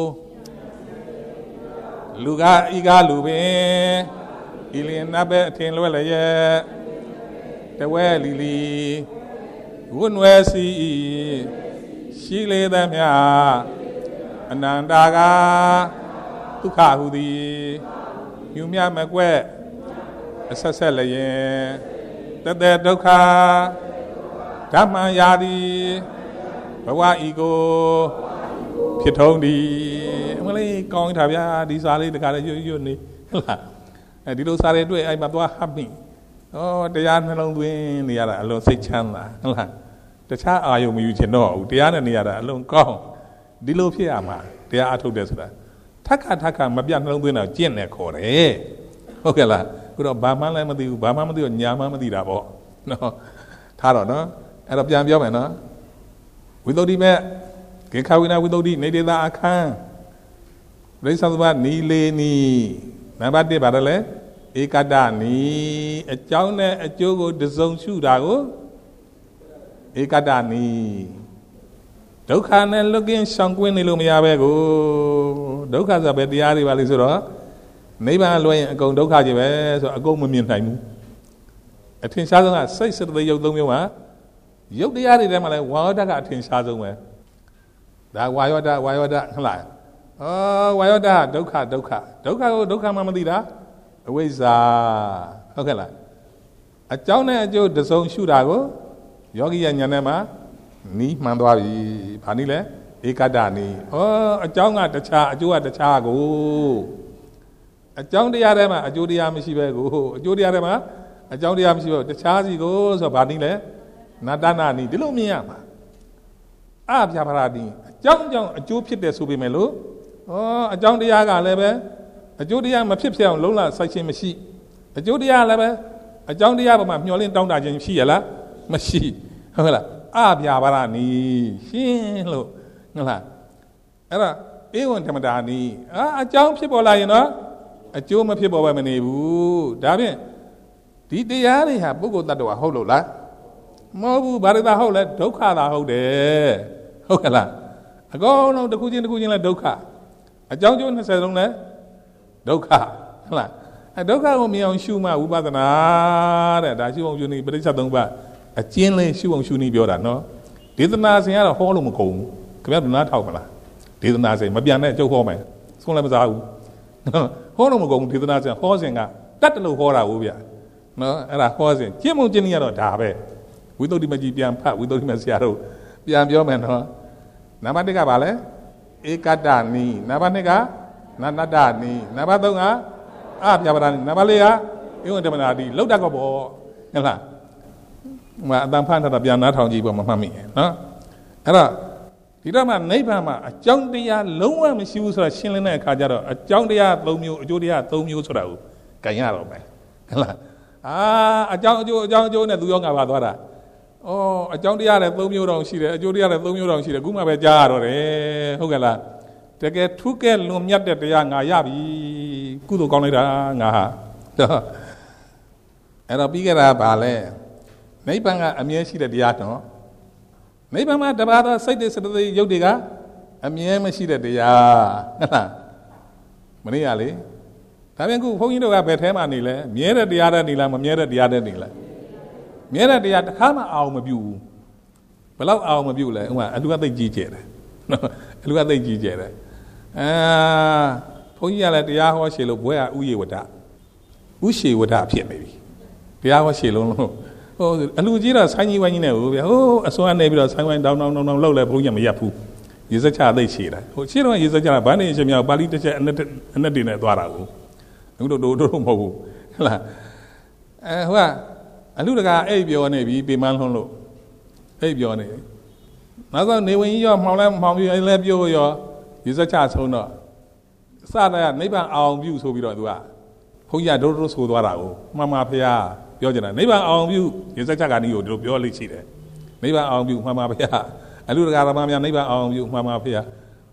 လူကဤကားလူပင်ဤလင်းနတ်ပဲအထင်လွဲ့လည်းရဲ့တဝဲလီလီဝွနွယ်စီရှိလေသမျှအနန္တာကဒုက္ခဟုသည်ယူမြမကွဲ့အဆက်ဆက်လည်းရဲ့တသက်ဒုက္ခဓမ္မယာသည်ဘဝဤကိုဖြစ်ထုံးသည်အမလေးကောင်းထားဗျာဒီစာလေးတခါလေးရွရွနေဟုတ်လားအဲဒီလိုစာတွေတွေ့အဲ့မှာသွားဟပ်မိဩတရားနှလုံးသွင်းနေရတာအလွန်စိတ်ချမ်းသာဟုတ်လားတခြားအာယုံမယူချင်တော့ဘူးတရားနဲ့နေရတာအလွန်ကောင်းဒီလိုဖြစ်ရမှာတရားအထုတ်တယ်ဆိုတာထက်ခါထက်ခါမပြတ်နှလုံးသွင်းတော့ကျင့်တယ်ခေါ်တယ်ဟုတ်ကဲ့လားခုတော့ဘာမှလည်းမသိဘူးဘာမှမသိတော့ညာမှမသိတာပေါ့နော်ထားတော့နော်အဲ့တော့ပြန်ပြောမယ်နော်ဝိသုဒ္ဓိမဲ့ကေခဝိနာဝိသုဒ္ဓိနေတေသာအခန်းပြိဿသမနီလေနီနံပါတ်၁ပါတယ်လေဧကတနီအကြောင်းနဲ့အကျိုးကိုတစုံရှုတာကိုဧကတနီဒုက္ခနဲ့လွတ်ကင်းရှောင်ကွင်းနေလို့မရပဲကိုဒုက္ခဆိုပဲတရားတွေပါလိဆိုတော့နိဗ္ဗာန်လွှဲရင်အကုန်ဒုက္ခကြီးပဲဆိုအကုန်မမြင်နိုင်ဘူးအထင်ရှားဆုံးကစိတ်စတသိက်ရုပ်သုံးမျိုးဟာရုပ်တရားတွေထဲမှာလဲဝါယောဓာတ်ကအထင်ရှားဆုံးပဲဒါဝါယောဓာတ်ဝါယောဓာတ်ဟုတ်လားဩဝါယောဓာတ်ဒုက္ခဒုက္ခဒုက္ခကိုဒုက္ခမှမသိတာအဝိဇ္ဇာဟုတ်ကဲ့လားအကြောင်းနဲ့အကျိုးတစုံရှုတာကိုယောဂီရဲ့ဉာဏ်နဲ့မှာနီးမှန်သွားပြီဘာနည်းလဲဧကတနီဩအကြောင်းကတခြားအကျိုးကတခြားကိုအကြောင်းတရားထဲမှာအကျိုးတရားမရှိပဲကိုအကျိုးတရားထဲမှာအကြောင်းတရားမရှိပဲတခြားစီကိုဆိုဘာနည်းလဲနာတနာနီဒီလိုမြင်ရမှာအပြာပါရနီအကြောင်းကြောင့်အကျိုးဖြစ်တယ်ဆိုပေမဲ့လို့ဩအကြောင်းတရားကလည်းပဲအကျိုးတရားမဖြစ်ဖြစ်အောင်လုံးလစိုက်ခြင်းမရှိအကျိုးတရားလည်းပဲအကြောင်းတရားပေါ်မှာမျှော်လင့်တောင်းတခြင်းရှိရလားမရှိဟုတ်လားအပြာပါရနီရှင်းလို့ဟုတ်လားအဲ့ဒါဧဝံဓမ္မတာနီအာအကြောင်းဖြစ်ပေါ်လာရင်တော့အကျိုးမဖြစ်ပေါ်ပဲမနေဘူးဒါဖြင့်ဒီတရားတွေဟာပုဂ္ဂိုလ်တ attva ဟုတ်လို့လားမဟုတ်ဘူးဘာသာဟုတ်လဲဒုက္ခသာဟုတ်တယ်ဟုတ်ကဲ့လားအကုန်လုံးတစ်ခုချင်းတစ်ခုချင်းလဲဒုက္ခအကြောင်းကျိုး၂၀လုံးလဲဒုက္ခဟုတ်လားအဲဒုက္ခကိုမြင်အောင်ရှုမှဝိပဿနာတဲ့ဒါရှုအောင်ရှုနေပရိစ္ဆေသုံးပါအကျဉ်းလေးရှုအောင်ရှုနေပြောတာနော်ဒေသနာစဉ်ကတော့ဟောလို့မကုန်ဘူးခင်ဗျားတို့နားထောက်မလားဒေသနာစဉ်မပြန်နဲ့အကျုပ်ဟောမယ်ဆုံးလည်းမစားဘူးဟောလို့မကုန်ဘူးဒေသနာစဉ်ဟောစဉ်ကတတ်တယ်လို့ဟောတာဟုတ်ဗျာနော်အဲ့ဒါဟောစဉ်ကျင့်မှုကျင့်နည်းကတော့ဒါပဲဝိသုဒ္ဓိမကြီးပြန်ဖတ်ဝိသုဒ္ဓိမဆရာတို့ပြန်ပြောမယ်နော်နံပါတ်၁ကဘာလဲဧကတနီနံပါတ်၂ကနာနတ္တနီနံပါတ်၃ကအပြာပါဒနီနံပါတ်၄ကဧဝံဓမ္မနာတိလောက်တတ်ကောပေါ့ဟုတ်လားမအတန်ဖတ်တာပြန်နားထောင်ကြည့်ပေါ့မမှတ်မိနော်အဲ့တော့ဒီတော့မှနိဗ္ဗာန်မှာအကြောင်းတရားလုံးဝမရှိဘူးဆိုတာရှင်းလင်းတဲ့အခါကျတော့အကြောင်းတရား၃မျိုးအကျိုးတရား၃မျိုးဆိုတာကိုကြင်ရတော့မယ်ဟုတ်လားအာအကြောင်းအကျိုးအကြောင်းအကျိုးနဲ့သူရောငါပါသွားတာဩအကြောင်းတရားလည်း၃မျိုးတောင်ရှိတယ်အကျိုးတရားလည်း၃မျိုးတောင်ရှိတယ်ခုမှပဲကြားရတော့တယ်ဟုတ်ကဲ့လားတကယ်ထူးကဲလွန်မြတ်တဲ့တရားငါရပြီကုသိုလ်ကောင်းလိုက်တာငါဟာအဲ့တော့ပြီးခဲ့တာပါလဲနိဗ္ဗာန်ကအမြဲရှိတဲ့တရားတော့နိဗ္ဗာန်မှာတပါးသောစိတ်တွေစတသိက်ရုပ်တွေကအမြဲမရှိတဲ့တရားဟုတ်လားမနေ့ကလေဒါပြန်ခုဘုန်းကြီးတို့ကဘယ်ထဲမှာနေလဲမြဲတဲ့တရားတဲ့နေလားမမြဲတဲ့တရားတဲ့နေလားမြဲတဲ့တရားတစ်ခါမှအောင်မပြုဘူးဘယ်လောက်အောင်မပြုလဲဥမာအလူကသိကြီးကျယ်တယ်နော်အလူကသိကြီးကျယ်တယ်အာဘုန်းကြီးကလည်းတရားဟောရှေလို့ဘွဲကဥယေဝဒဥရှေဝဒဖြစ်နေပြီတရားဟောရှေလုံးလုံးဟိုအလူကြီးတော့ဆိုင်းကြီးဝိုင်းကြီးနဲ့ဟိုဗျာဟိုအစွမ်းနေပြီးတော့ဆိုင်းဝိုင်းတောင်းတောင်းတောင်းတောင်းလောက်လဲဘုန်းကြီးမရက်ဘူးရေစက်ချသိရှေတယ်ဟိုရှေတော့ရေစက်ချဗန်းနေရှင်မြောက်ပါဠိတစ်ချက်အနက်အနက်တွေနဲ့သွားတာကိုအခုတို့တို့တို့မဟုတ်ဘူးဟုတ်လားအဲဟိုကအလူတကာအိပ်ပြောနေပြီပေမန်းလွန်းလို့အိပ်ပြောနေနောက်ဆုံးနေဝင်ကြီးရောမှောင်လဲမှောင်ပြီးလဲပြောရောရေစက်ချဆုံးတော့စတဲ့နိဗ္ဗာန်အောင်ပြုဆိုပြီးတော့သူကဘုန်းကြီးကတို့တို့ဆိုသွားတာကိုမှန်ပါဖေဟာပြောကြတာနိဗ္ဗာန်အောင်ပြုရေစက်ချကနီးကိုဒီလိုပြောလိမ့်ရှိတယ်နိဗ္ဗာန်အောင်ပြုမှန်ပါဖေဟာအလူတကာဓမ္မများနိဗ္ဗာန်အောင်ပြုမှန်ပါဖေဟာပ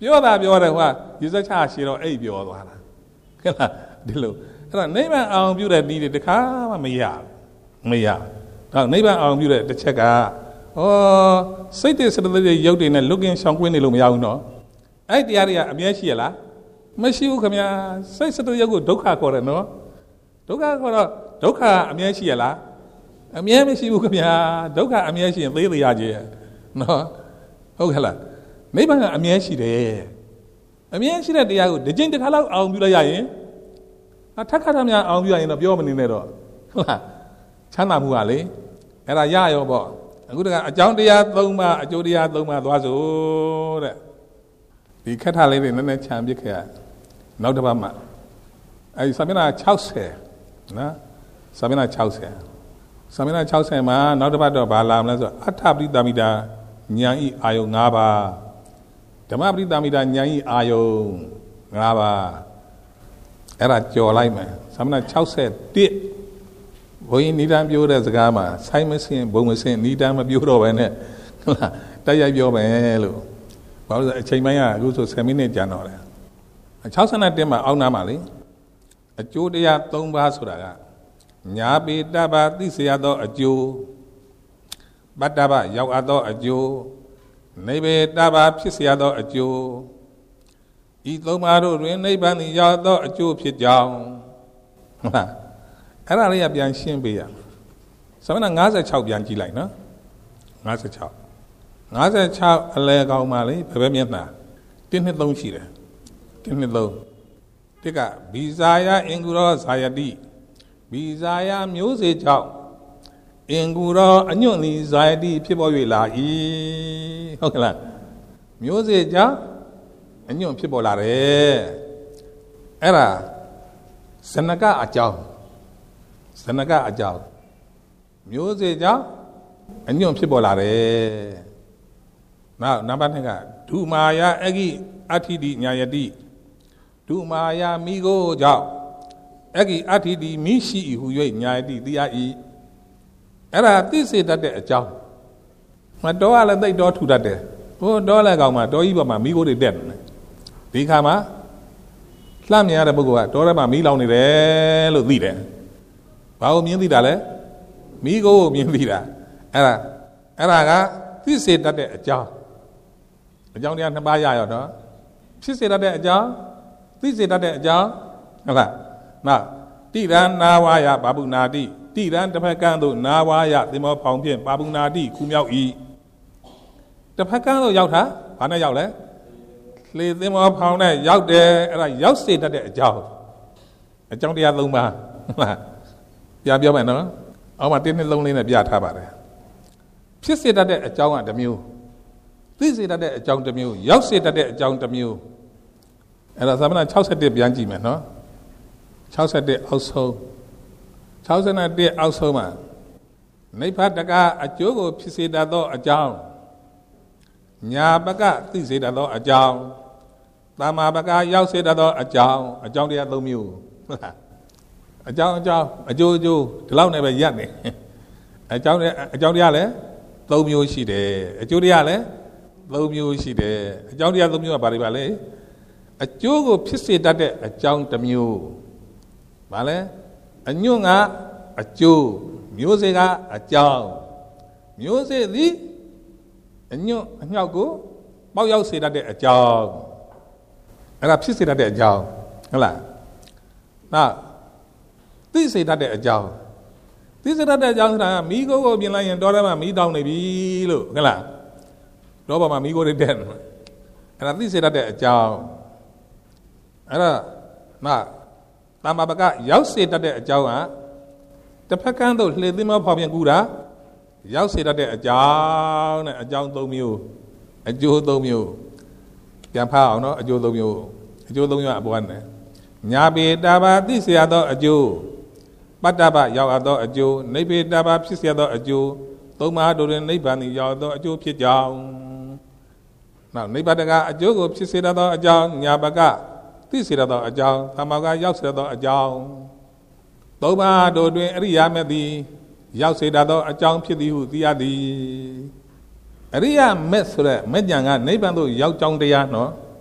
ပြောတာပြောတယ်ဟိုကရေစက်ချရှည်တော့အိပ်ပြောသွားတာခက်လားဒီလိုအဲ့ဒါနိဗ္ဗာန်အောင်ပြုတဲ့နည်းတွေတခါမှမရမရဒါနိဗ္ဗာန်အောင်ပြုတဲ့တစ်ချက်ကဩစိတ်တွေစတဲ့တွေရုပ်တွေနဲ့လွတ်ကင်းရှောင်ကွင်းနေလို့မရဘူးနော်အဲ့တရားတွေကအမြဲရှိရလားမရှိဘူးခင်ဗျာစိတ်စတဲ့ရုပ်ကိုဒုက္ခခေါ်တယ်နော်ဒုက္ခခေါ်တော့ဒုက္ခအမြဲရှိရလားအမြဲမရှိဘူးခင်ဗျာဒုက္ခအမြဲရှိရင်သေသေးရကြီးနော်ဟုတ်ကဲ့လားနိဗ္ဗာန်ကအမြဲရှိတယ်အမြဲရှိတဲ့တရားကိုတစ်ချိန်တစ်ခါလောက်အောင်ပြုလိုက်ရရင်အထက်ခါထများအောင်ပြုရရင်တော့ပြောမနေနဲ့တော့ဟုတ်လားချမ်းသာမှုကလေအဲ့ဒါရရောပေါ့အခုတကအကြောင်းတရား၃ပါးအကျိုးတရား၃ပါးသွားစို့တဲ့ဒီခက်ထလေးတွေနည်းနည်းခြံပစ်ခဲ့ရနောက်တစ်ပတ်မှအဲ့ဒီစာမျက်နှာ၆၀နော်စာမျက်နှာ၆၀စာမျက်နှာ၆၀မှာနောက်တစ်ပတ်တော့ဘာလာမလဲဆိုတော့အဋ္ဌပရိသမိတာဉာဏ်ဤအာယုံ၅ပါးဓမ္မပရိသမိတာဉာဏ်ဤအာယုံ၅ပါးအဲ့ဒါကြော်လိုက်မယ်စာမျက်နှာ၆၁ဘုန်းကြီးနိဒံပြောတဲ့စကားမှာဆိုင်းမစင်ဘုံမစင်နိဒံမပြောတော့ပဲနဲ့ဟုတ်လားတိုက်ရိုက်ပြောမယ်လို့ဘာလို့လဲအချိန်ပိုင်းကအခုဆို၁၀မိနစ်ကြာတော့တယ်၆၁မှာအောက်နာမှာလေအကျိုးတရား၃ပါးဆိုတာကညာပေတ္တဗသိစေရသောအကျိုးပတ္တဗရောက်အပ်သောအကျိုးနိဗ္ဗေတ္တဗဖြစ်စေရသောအကျိုးဤသုံးပါးတို့တွင်နိဗ္ဗာန်သည်ရောက်သောအကျိုးဖြစ်ကြောင်းဟုတ်လားအဲ့ဒါလေးကပြန်ရှင်းပေးရစာမျက်နှာ၅၆ပြန်ကြည့်လိုက်နော်၅၆၅၆အလဲကောင်းပါလေဘယ်ဘက်မျက်နှာတစ်နှစ်သုံးရှိတယ်တစ်နှစ်သုံးတစ်ကဘီဇာယအင်္ဂုရောဇာယတိဘီဇာယမျိုးစေကြောင့်အင်္ဂုရောအညွန့်သည်ဇာယတိဖြစ်ပေါ်၍လာ၏ဟုတ်ကဲ့လားမျိုးစေကြောင့်အညွန့်ဖြစ်ပေါ်လာတယ်အဲ့ဒါဇနကအကြောင်းဇနကအကြောင်းမျိုးစေကြောင့်အညွန့်ဖြစ်ပေါ်လာတယ်နောက်နံပါတ်၂ကဒုမာယအဂိအဋ္ဌိတိညာယတိဒုမာယမိကိုကြောင့်အဂိအဋ္ဌိတိမိရှိ၏ဟူ၍ညာယတိသိရ၏အဲ့ဒါသိစေတတ်တဲ့အကြောင်းမတော်ကလည်းသိတော်ထူတတ်တယ်ဟိုတော်လည်းကောင်မှာတော်ကြီးပေါ်မှာမိကိုတွေတက်တယ်ဒီခါမှာလှမ်းမြင်ရတဲ့ပုဂ္ဂိုလ်ကတော်ထဲမှာမိလောင်နေတယ်လို့သိတယ်ဘာလို့မြင်သိတာလဲမိကိုမြင်သိတာအဲ့ဒါအဲ့ဒါကသိစေတတ်တဲ့အကြောင်းအကြောင်းတရားနှစ်ပါးရရောတော့ဖြစ်စေတတ်တဲ့အကြောင်းသိစေတတ်တဲ့အကြောင်းဟုတ်လားနောက်တိရဏနာဝါယဘာပုနာတိတိရန်တစ်ဖက်ကန်းသို့နာဝါယသင်္ဘောဖောင်ဖြင့်ဘာပုနာတိခူမြောက်၏တစ်ဖက်ကန်းသို့ရောက်တာဘာနဲ့ရောက်လဲလေသင်္ဘောဖောင်နဲ့ရောက်တယ်အဲ့ဒါရောက်စေတတ်တဲ့အကြောင်းအကြောင်းတရား၃ပါးဟုတ်လားပြပြောမယ်နော်အောက်မှာတင်းနှစ်လုံးလေးနဲ့ပြထားပါတယ်ဖြစ်စေတတ်တဲ့အကြောင်းကတစ်မျိုးသိစေတတ်တဲ့အကြောင်းတစ်မျိုးရောက်စေတတ်တဲ့အကြောင်းတစ်မျိုးအဲ့ဒါသမဏ၆၁ပြန်ကြည့်မယ်နော်၆၁အောက်ဆုံး၆၁အောက်ဆုံးမှာနိဗ္ဗာန်တကအကျိုးကိုဖြစ်စေတတ်သောအကြောင်းညာပကသိစေတတ်သောအကြောင်းသမ္မာပကရောက်စေတတ်သောအကြောင်းအကြောင်းတရား၃မျိုးဟုတ်လားအကြောင်းအကြောင်းအကျိုးအကျိုးဒီလောက်နဲ့ပဲရပ်နေအကြောင်းအကြောင်းတရားလည်း၃မျိုးရှိတယ်အကျိုးတရားလည်း၃မျိုးရှိတယ်အကြောင်းတရား၃မျိုးကဘာတွေပါလဲအကျိုးကိုဖြစ်စေတတ်တဲ့အကြောင်းတစ်မျိုးဘာလဲအညွန့်ကအကျိုးမျိုးစေကအကြောင်းမျိုးစေသည်အညွန့်အညောက်ကိုပေါက်ရောက်စေတတ်တဲ့အကြောင်းအဲ့ဒါဖြစ်စေတတ်တဲ့အကြောင်းဟုတ်လားနောက်သိစေတတ်တဲ့အကြောင်းသိစေတတ်တဲ့အကြောင်းဆိုတာကမိကိုကိုပြင်လိုက်ရင်တော်တယ်မှာမိတောင်းနေပြီလို့ဟုတ်လားတော့ဘာမှမိကိုတွေတက်အဲ့ဒါသိစေတတ်တဲ့အကြောင်းအဲ့ဒါနောက်တမ္မာပကရောက်စေတတ်တဲ့အကြောင်းကတစ်ဖက်ကန်းသို့လှေသင်းမဖောင်ပြန်ကူတာရောက်စေတတ်တဲ့အကြောင်းနဲ့အကြောင်း၃မျိုးအကျိုး၃မျိုးပြန်ဖတ်အောင်နော်အကျိုး၃မျိုးအကျိုး၃မျိုးအပေါ်နဲ့ညာပေတာဘာသိစေရသောအကျိုးပတ္တဗရောက်အပ်သောအကျိုးနိဗ္ဗေတာဘာဖြစ်စေရသောအကျိုးသုံးပါးတို့တွင်နိဗ္ဗာန်ရောက်သောအကျိုးဖြစ်ကြောင်းနောက်နိဗ္ဗာန်ကအကျိုးကိုဖြစ်စေရသောအကြောင်းညာပကသိစေရသောအကြောင်းသမ္မာကရောက်စေရသောအကြောင်းသုံးပါးတို့တွင်အရိယာမေသည်ရောက်စေတတ်သောအကြောင်းဖြစ်သည်ဟုသိရသည်အရိယာမေဆိုတဲ့မေဉ္ဇဏ်ကနိဗ္ဗာန်သို့ရောက်ကြောင်းတရားနော်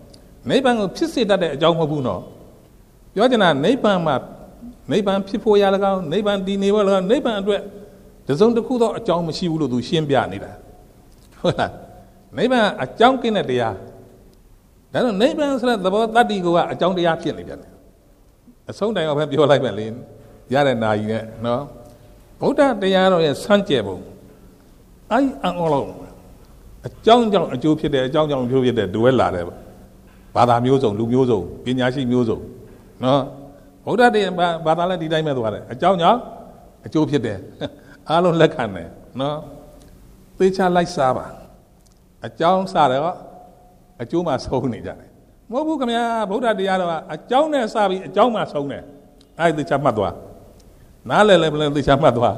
နိဗ္ဗာန်ကိုဖြစ်စေတတ်တဲ့အကြောင်းမဟုတ်ဘူးနော်ပြောချင်တာနိဗ္ဗာန်မှာနိဗ္ဗာန်ဖြစ်ဖို့ရ၎င်းနိဗ္ဗာန်တည်နေဖို့၎င်းနိဗ္ဗာန်အတွက်တစုံတစ်ခုသောအကြောင်းမရှိဘူးလို့သူရှင်းပြနေတာဟုတ်လားနိဗ္ဗာန်အကြောင်းကင်းတဲ့တရားဒါတော့နိဗ္ဗာန်ဆိုတဲ့သဘောတတ္တိကအကြောင်းတရားဖြစ်နေပြန်တယ်အဆုံးတိုင်အောင်ပဲပြောလိုက်မယ်လေရတဲ့နာယီနဲ့နော်ဗုဒ္ဓတရားတော်ရဲ့ဆန်းကျယ်ပုံအိုင်အံ့ဩလို့အကြောင်းကြောင့်အကျိုးဖြစ်တယ်အကြောင်းကြောင့်အကျိုးဖြစ်တယ်တွဲလာတယ်ဘာသာမျိုးစုံလူမျိုးစုံပညာရှိမျိုးစုံနော်ဗုဒ္ဓတရားဘာသာလည်းဒီတိုင်းပဲသွားတယ်အကြောင်းကြောင့်အကျိုးဖြစ်တယ်အားလုံးလက်ခံတယ်နော်သိချလိုက်စားပါအကြောင်းစားတယ်အကျိုးမှဆုံးနေကြတယ်မဟုတ်ဘူးခင်ဗျာဗုဒ္ဓတရားတော်ကအကြောင်းနဲ့စပြီးအကြောင်းမှဆုံးတယ်အဲ့သိချမှတ်သွားနားလည်လည်းမလဲသိချမှတ်သွား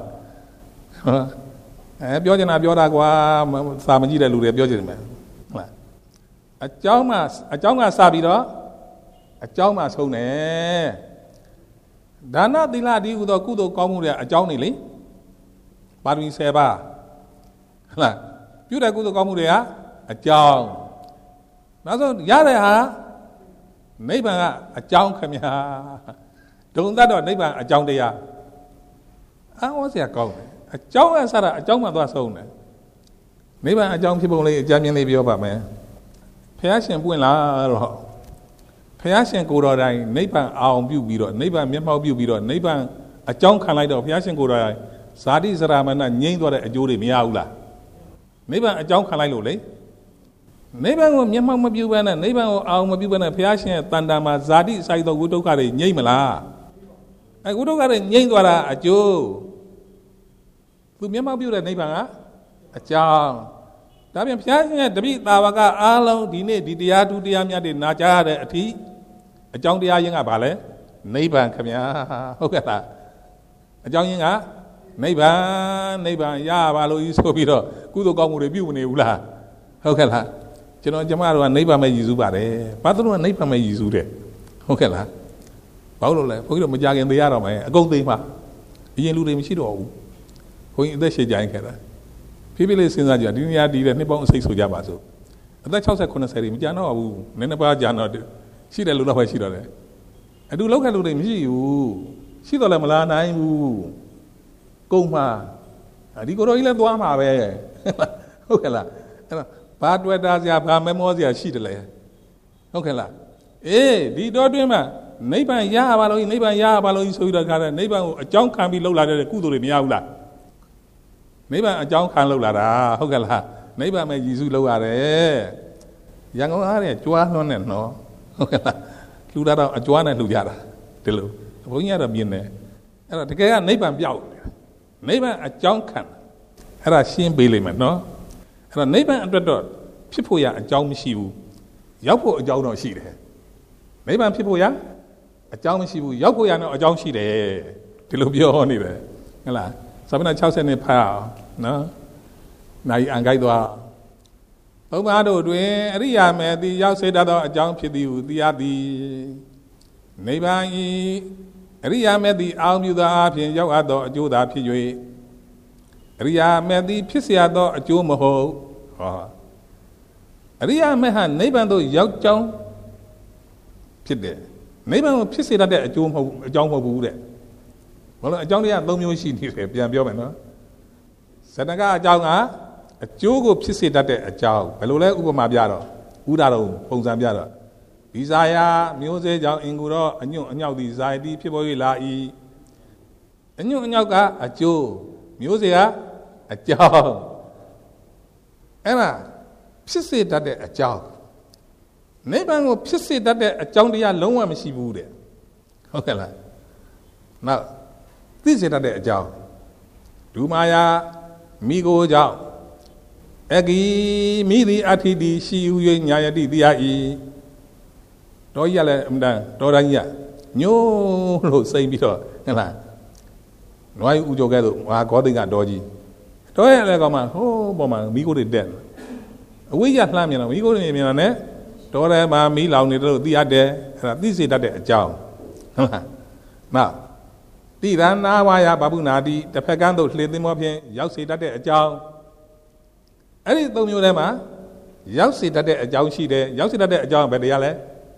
အဲပြောချင်တာပြောတာကွာစာမကြည့်တဲ့လူတွေပြောချင်တယ်ဟုတ်လားအကြောင်းမှအကြောင်းကစပြီးတော့အကြောင်းမှဆုံးတယ်ဒါနသီလဒီဟုသောကုသိုလ်ကောင်းမှုတွေအကြောင်းနေလေပါရမီဆယ်ပါးဟုတ်လားပြုတဲ့ကုသိုလ်ကောင်းမှုတွေကအကြောင်းနောက်ဆုံးရတဲ့ဟာနိဗ္ဗာန်ကအကြောင်းခင်ဗျာဒုံသတ်တော့နိဗ္ဗာန်အကြောင်းတရားအာဝဆရာကောင်းတယ်အကြောင်းအစတာအကြောင်းမှသွားဆုံးတယ်နိဗ္ဗာန်အကြောင်းဖြစ်ပုံလေးအကြမ်းမြင်လေးပြောပါမယ်ဘုရားရှင်ပွင့်လာတော့ဘုရားရှင်ကိုယ်တော်တိုင်နိဗ္ဗာန်အောင်ပြုပြီးတော့နိဗ္ဗာန်မျက်မှောက်ပြုပြီးတော့နိဗ္ဗာန်အကြောင်းခံလိုက်တော့ဘုရားရှင်ကိုယ်တော်တိုင်ဇာတိစရမဏငြိမ့်သွားတဲ့အကျိုးတွေမရဘူးလားနိဗ္ဗာန်အကြောင်းခံလိုက်လို့လေနိဗ္ဗာန်ကိုမျက်မှောက်မပြုဘဲနဲ့နိဗ္ဗာန်ကိုအောင်မပြုဘဲနဲ့ဘုရားရှင်ရဲ့တန်တာမှာဇာတိစိုက်သောဝိတုဒ္ဓတွေငြိမ့်မလားအဲဝိတုဒ္ဓတွေငြိမ့်သွားတာအကျိုးသူမျက်မှောက်ပြုတဲ့နိဗ္ဗာန်ကအကြောင်းဒါပြန်ဘုရားရှင်ရဲ့တပိသာဝကအားလုံးဒီနေ့ဒီတရားဒုတရားများတွေနာကြားရတဲ့အထိအကြောင်းတရားရင်းကဘာလဲနိဗ္ဗာန်ခင်ဗျာဟုတ်ကဲ့လားအကြောင်းရင်းကနိဗ္ဗာန်နိဗ္ဗာန်ရပါလို့ဤဆိုပြီးတော့ကုသိုလ်ကောင်းမှုတွေပြုမနေဘူးလားဟုတ်ကဲ့လားကျွန်တော်ကျမတို့ကနိဗ္ဗာန်ပဲရည်စူးပါတယ်ဘာလို့ကနိဗ္ဗာန်ပဲရည်စူးတယ်ဟုတ်ကဲ့လားဘာလို့လဲဘုန်းကြီးတို့မကြခင်သေးရတော့မယ်အကုန်သိမှာအရင်လူတွေမရှိတော့ဘူးဘုန်းကြီးအသက်ရှည်ကြရင်ခဲ့တာဖြည်းဖြည်းလေးစဉ်းစားကြဒီနေရာတည်တဲ့နှစ်ပေါင်းအစိတ်ဆိုကြပါစို့အသက်60 90တွေမကြာတော့ဘူးနည်းနည်းပါးကြာတော့ရှိတယ်လို့တော့ပဲရှိတော့တယ်အတူလောက်ခဲ့လို့တွေမရှိဘူးရှိတော့လည်းမလာနိုင်ဘူးကုန်မှာဒီကိုတော်ကြီးလည်းသွားမှာပဲဟုတ်ကဲ့လားအဲ့တော့ဘာတွေ့တာစရာဘာမဲမောစရာရှိတယ်လဲဟုတ်ကဲ့လားအေးဒီတော့တွင်းမှာနိဗ္ဗာန်ရပါလို့နိဗ္ဗာန်ရပါလို့ဆိုပြီးတော့ခါတဲ့နိဗ္ဗာန်ကိုအကြောင်းခံပြီးလှုပ်လာတဲ့ကုသိုလ်တွေမရဘူးလားနိဗ္ဗာန်အကြောင်းခံလှုပ်လာတာဟုတ်ကဲ့လားနိဗ္ဗာန်ပဲရည်စူးလှုပ်ရတယ်ရန်ကုန်အားနဲ့ကြွားလွှန်းနဲ့နော်ဟုတ်ကဲ့လားလူသားတော့အကြွားနဲ့လှုပ်ကြတာဒီလိုဘုန်းကြီးကတော့မြင်တယ်အဲ့တော့တကယ်ကနိဗ္ဗာန်ပြောက်နိဗ္ဗာန်အကြောင်းခံအဲ့ဒါရှင်းပေးလိမ့်မယ်နော်အဲ့တော့နိဗ္ဗာန်အတွက်တော့ဖြစ်ဖို့ရအကြောင်းမရှိဘူးရောက်ဖို့အကြောင်းတော့ရှိတယ်နိဗ္ဗာန်ဖြစ်ဖို့ရအကြောင်းမရှိဘူးရောက်ဖို့ရတော့အကြောင်းရှိတယ်ဒီလိုပြောနေတယ်ဟုတ်လားစာမျက်နှာ60နဲ့ဖတ်အောင်နော်နိုင်အန်ကိုက်သွားဘုရားတို့တွင်အရိယာမေသည်ရောက်စေတတ်သောအကြောင်းဖြစ်သည်ဟုသိရသည်နိဗ္ဗာန်ဤအရိယာမေသည်အာရုံပြုသောအဖြစ်ရောက်အပ်သောအကျိုးသာဖြစ်၍အရိယာမေသည်ဖြစ်เสียသောအကျိုးမဟုတ်ဟောအရိယာမေဟာနိဗ္ဗာန်သို့ရောက်ကြောင်းဖြစ်တယ်နိဗ္ဗာန်ကိုဖြစ်စေတတ်တဲ့အကျိုးမဟုတ်အကြောင်းမဟုတ်ဘူးတဲ့ဘာလို့အကြောင်းတရား၃မျိုးရှိနေတယ်ပြန်ပြောမယ်နော်ဇဏကအကြောင်းကအကျိုးကိုဖြစ်စေတတ်တဲ့အကြောင်းဘယ်လိုလဲဥပမာပြတော့ဥဒါတော်ပုံစံပြတော့ဒီဇာယာမျိုးစေ့ကြောင့်အင်ကူတော့အညွန့်အညောက်သည်ဇာတိဖြစ်ပေါ်၍လာ၏အညွန့်အညောက်ကအကျိုးမျိုးစေ့ကအကြောင်းအဲ့ဒါဖြစ်စေတတ်တဲ့အကြောင်းနိဗ္ဗာန်ကိုဖြစ်စေတတ်တဲ့အကြောင်းတရားလုံးဝမရှိဘူးတဲ့ဟုတ်ကဲ့လားနောက်သိစေတတ်တဲ့အကြောင်းဒုမာယာမိကိုကြောင့်အဂီမိသည်အထိတိရှိဥ၍ညာယတိတရားဤတော်ကြီးရလဲအမှန်တန်တော်တိုင်းကြီးညိုးလို့စိမ့်ပြီးတော့ဟုတ်လားနွားဥကြောကဲဆိုငါဂေါသိကတော်ကြီးတော်ရလဲကောင်မဟိုးပေါ်မှာမိကိုတွေတက်အဝိယလှမ်းမြင်တော့မိကိုတွေမြင်တော့ ਨੇ တော်တယ်မှာမိလောင်နေတယ်လို့သိရတယ်အဲ့ဒါသိစေတတ်တဲ့အကြောင်းဟုတ်လားနောက်တိရဏဝါယဘာပုနာတိတစ်ဖက်ကန်းသို့လှေသင်းမောဖြင့်ရောက်စေတတ်တဲ့အကြောင်းအဲ့ဒီသုံးမျိုးထဲမှာရောက်စေတတ်တဲ့အကြောင်းရှိတယ်ရောက်စေတတ်တဲ့အကြောင်းဘယ်တရားလဲ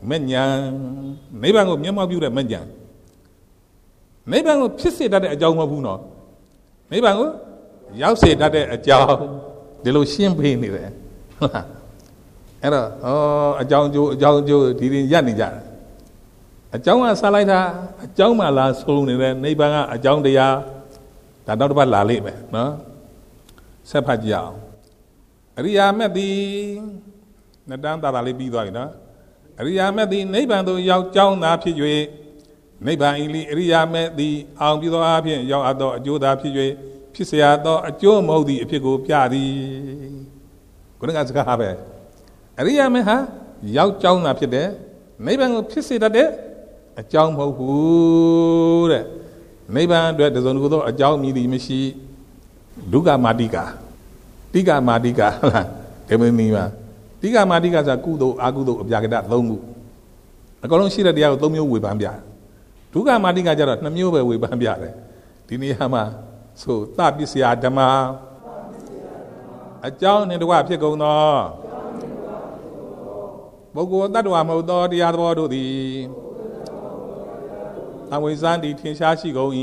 မဲ့ညာနိဗ္ဗာန်ကိုမျက်မှောက်ပြုတဲ့မဲ့ညာနိဗ္ဗာန်ကိုဖြစ်စေတတ်တဲ့အကြောင်းမဟုတ်ဘူးနော်နိဗ္ဗာန်ကိုရောက်စေတတ်တဲ့အကြောင်းဒီလိုရှင်းပေးနေတယ်ဟုတ်လားအဲ့တော့ဩအကြောင်းကျိုးအကြောင်းကျိုးဒီရင်ရပ်နေကြတယ်အကြောင်းကဆက်လိုက်တာအကြောင်းမှလာဆုံးနေတယ်နိဗ္ဗာန်ကအကြောင်းတရားဒါနောက်တစ်ပတ်လာလိမ့်မယ်နော်ဆက်ဖတ်ကြအောင်အရိယာမက်သည်နှစ်တန်းသာသာလေးပြီးသွားပြီနော်အရိယာမက်သည်နိဗ္ဗာန်သို့ရောက်ကြောင်းသာဖြစ်၍နိဗ္ဗာန်ဤလိအရိယာမက်သည်အောင်ပြီးသောအဖြစ်ရောက်အပ်သောအကျိုးသာဖြစ်၍ဖြစ်เสียသောအကျိုးမဟုတ်သည့်အဖြစ်ကိုပြသည်ခုနကစကားပဲအရိယာမက်ဟာရောက်ကြောင်းသာဖြစ်တယ်နိဗ္ဗာန်ကိုဖြစ်စေတတ်တဲ့အကြောင်းမဟုတ်ဘူးတဲ့နိဗ္ဗာန်အတွက်တစုံတစ်ခုသောအကြောင်းမြည်သည်မရှိဒုက္ခမာတိကာတိကမာတိကာဟုတ်လားဒီမင်းမှာတိကမာတိကာဆိုတာကုသိုလ်အကုသိုလ်အပြာကတသုံးခုအကုန်လုံးရှိတဲ့တရားကိုသုံးမျိုးဝေဖန်ပြတယ်ဒုက္ခမာတိကာကျတော့နှစ်မျိုးပဲဝေဖန်ပြတယ်ဒီနေရာမှာဆိုသပစ္စယဓမ္မအကြောင်းနဲ့တကွဖြစ်ကုန်သောပုဂ္ဂိုလ်တ attva မဟုတ်သောတရားသဘောတို့သည်အဝိဇ္ဇာတိထင်ရှားရှိကုန်၏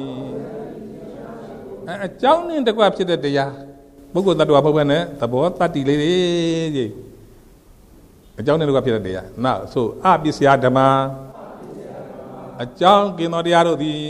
အကြောင်းနဲ့တကွဖြစ်တဲ့တရားပုဂ္ဂိုလ်တ attva မဟုတ်ဘဲနဲ့သဘောတတ္တိလေးကြီးအကြောင်းနဲ့တကွဖြစ်တဲ့တရားနောက်ဆိုအပစ္စယဓမ္မအကြောင်းกินသောတရားတို့သည်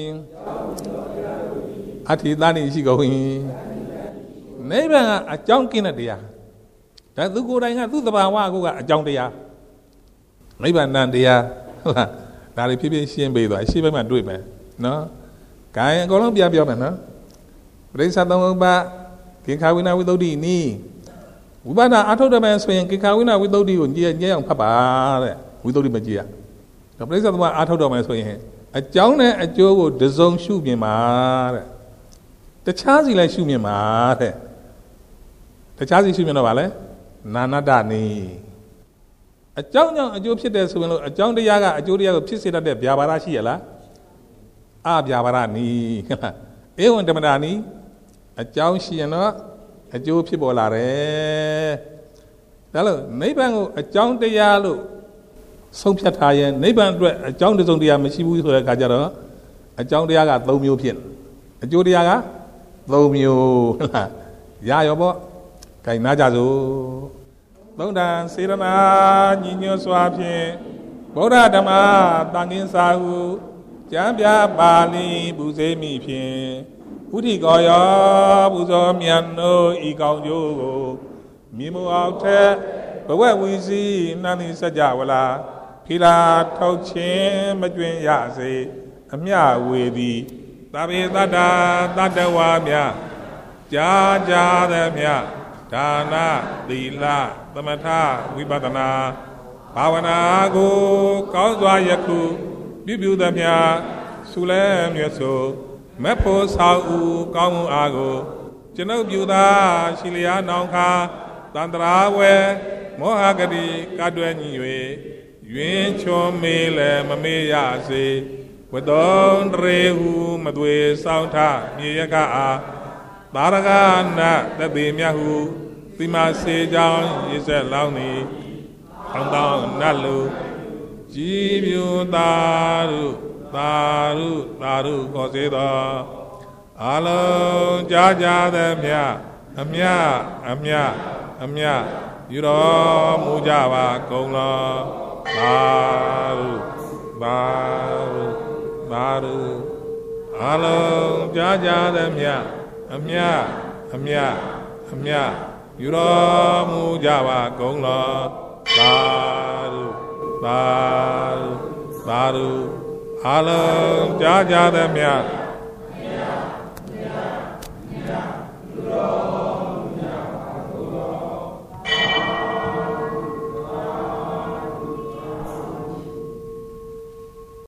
အဋ္ဌိသနိရှိကုန်၏နိဗ္ဗာန်ကအကြောင်းกินတဲ့တရားဒါသူကိုယ်တိုင်ကသူ့သဘာဝကိုကအကြောင်းတရားနိဗ္ဗာန်တရားဟုတ်လားဒါလေးဖြည်းဖြည်းရှင်းပေးသွားအရှိဘက်မှာတွေ့မယ်နော်။ခိုင်အကုန်လုံးပြန်ပြောမယ်နော်။ပရိစ္ဆသုံးဥပကိခာဝိနာဝိသုဒ္ဓိနီးဝိပဿနာအထုတ်တယ်မယ်ဆိုရင်ကိခာဝိနာဝိသုဒ္ဓိကိုညည်းညည်းအောင်ဖတ်ပါတဲ့ဝိသုဒ္ဓိမကြည့်ရ။ဒါပရိစ္ဆသုံးပါအထုတ်တော်မယ်ဆိုရင်အကြောင်းနဲ့အကျိုးကိုတစုံရှုမြင်ပါတဲ့။တခြားစီလည်းရှုမြင်ပါတဲ့။တခြားစီရှုမြင်တော့ဗာလဲနာနတ္တနီးအကြောင်းကြောင့်အကျိုးဖြစ်တယ်ဆိုရင်လို့အကြောင်းတရားကအကျိုးတရားကိုဖြစ်စေတတ်တဲ့ဗျာပါဒရှိရလားအဗျာပါဒနီးဟုတ်လားဧဝံဓမ္မတာနီးအကြောင်းရှိရင်တော့အကျိုးဖြစ်ပေါ်လာတယ်ဒါလို့နိဗ္ဗာန်ကိုအကြောင်းတရားလို့ဆုံးဖြတ်ထားရင်နိဗ္ဗာန်အတွက်အကြောင်းတစ်စုံတရားမရှိဘူးဆိုတဲ့အခါကျတော့အကြောင်းတရားက၃မျိုးဖြစ်အကျိုးတရားက၃မျိုးဟုတ်လားရရောပေါ့ခိုင်နာကြစို့သုံးတန်စေရနာညီညွတ်စွာဖြင့်ဗုဒ္ဓဓမ္မသံဃင်စာဟုကျမ်းပြပါဠိပူဇေမိဖြင့်ဥဒိကောယောပူဇော်မြတ်တို့ဤကောင်းကျိုးကိုမြေမအောက်ထက်ဘဝဝီစီနန္ဒီစကြဝဠာဖိလာထုတ်ခြင်းမကျွင်ရစေအမြဝေသည်သဗ္ဗေတတ္တာတတ္တဝါမြကြာကြာသည်မြဒါနသီလသမထဝိပဿနာဘာဝနာကိုကောင်းစွာယခုပြုပြုသမျှဆုလဲမြတ်ဆိုမဖို့ဆောင်ဦးကောင်းမှုအားကိုကျွန်ုပ်ပြုသာရှိလျာနောင်ခါတန္တရာဝဲမောဟဂတိကတွဲညီ၍ယွင်ချွန်မေးလည်းမမေးရစေဝတ္တုံတရေဟုမသွေဆောင်ထမြေရကအားသာရကနာတတိမြတ်ဟုသီမစေကြောင်းရစ်ဆက်လောင်းနေထောင်းတောင်းနတ်လူကြည်ပြူသာရုသာရုသာရုခေါ်စေသောအလုံးကြားကြသည်မြအမြအမြအမြယူတော်မူကြပါကုန်လောသာရုသာရုသာရုအလုံးကြားကြသည်မြအမြအမြအမြယူတော်မူကြပါကုန်လောသာရုသာရုသာရုအလုံးကြားကြသည်မြ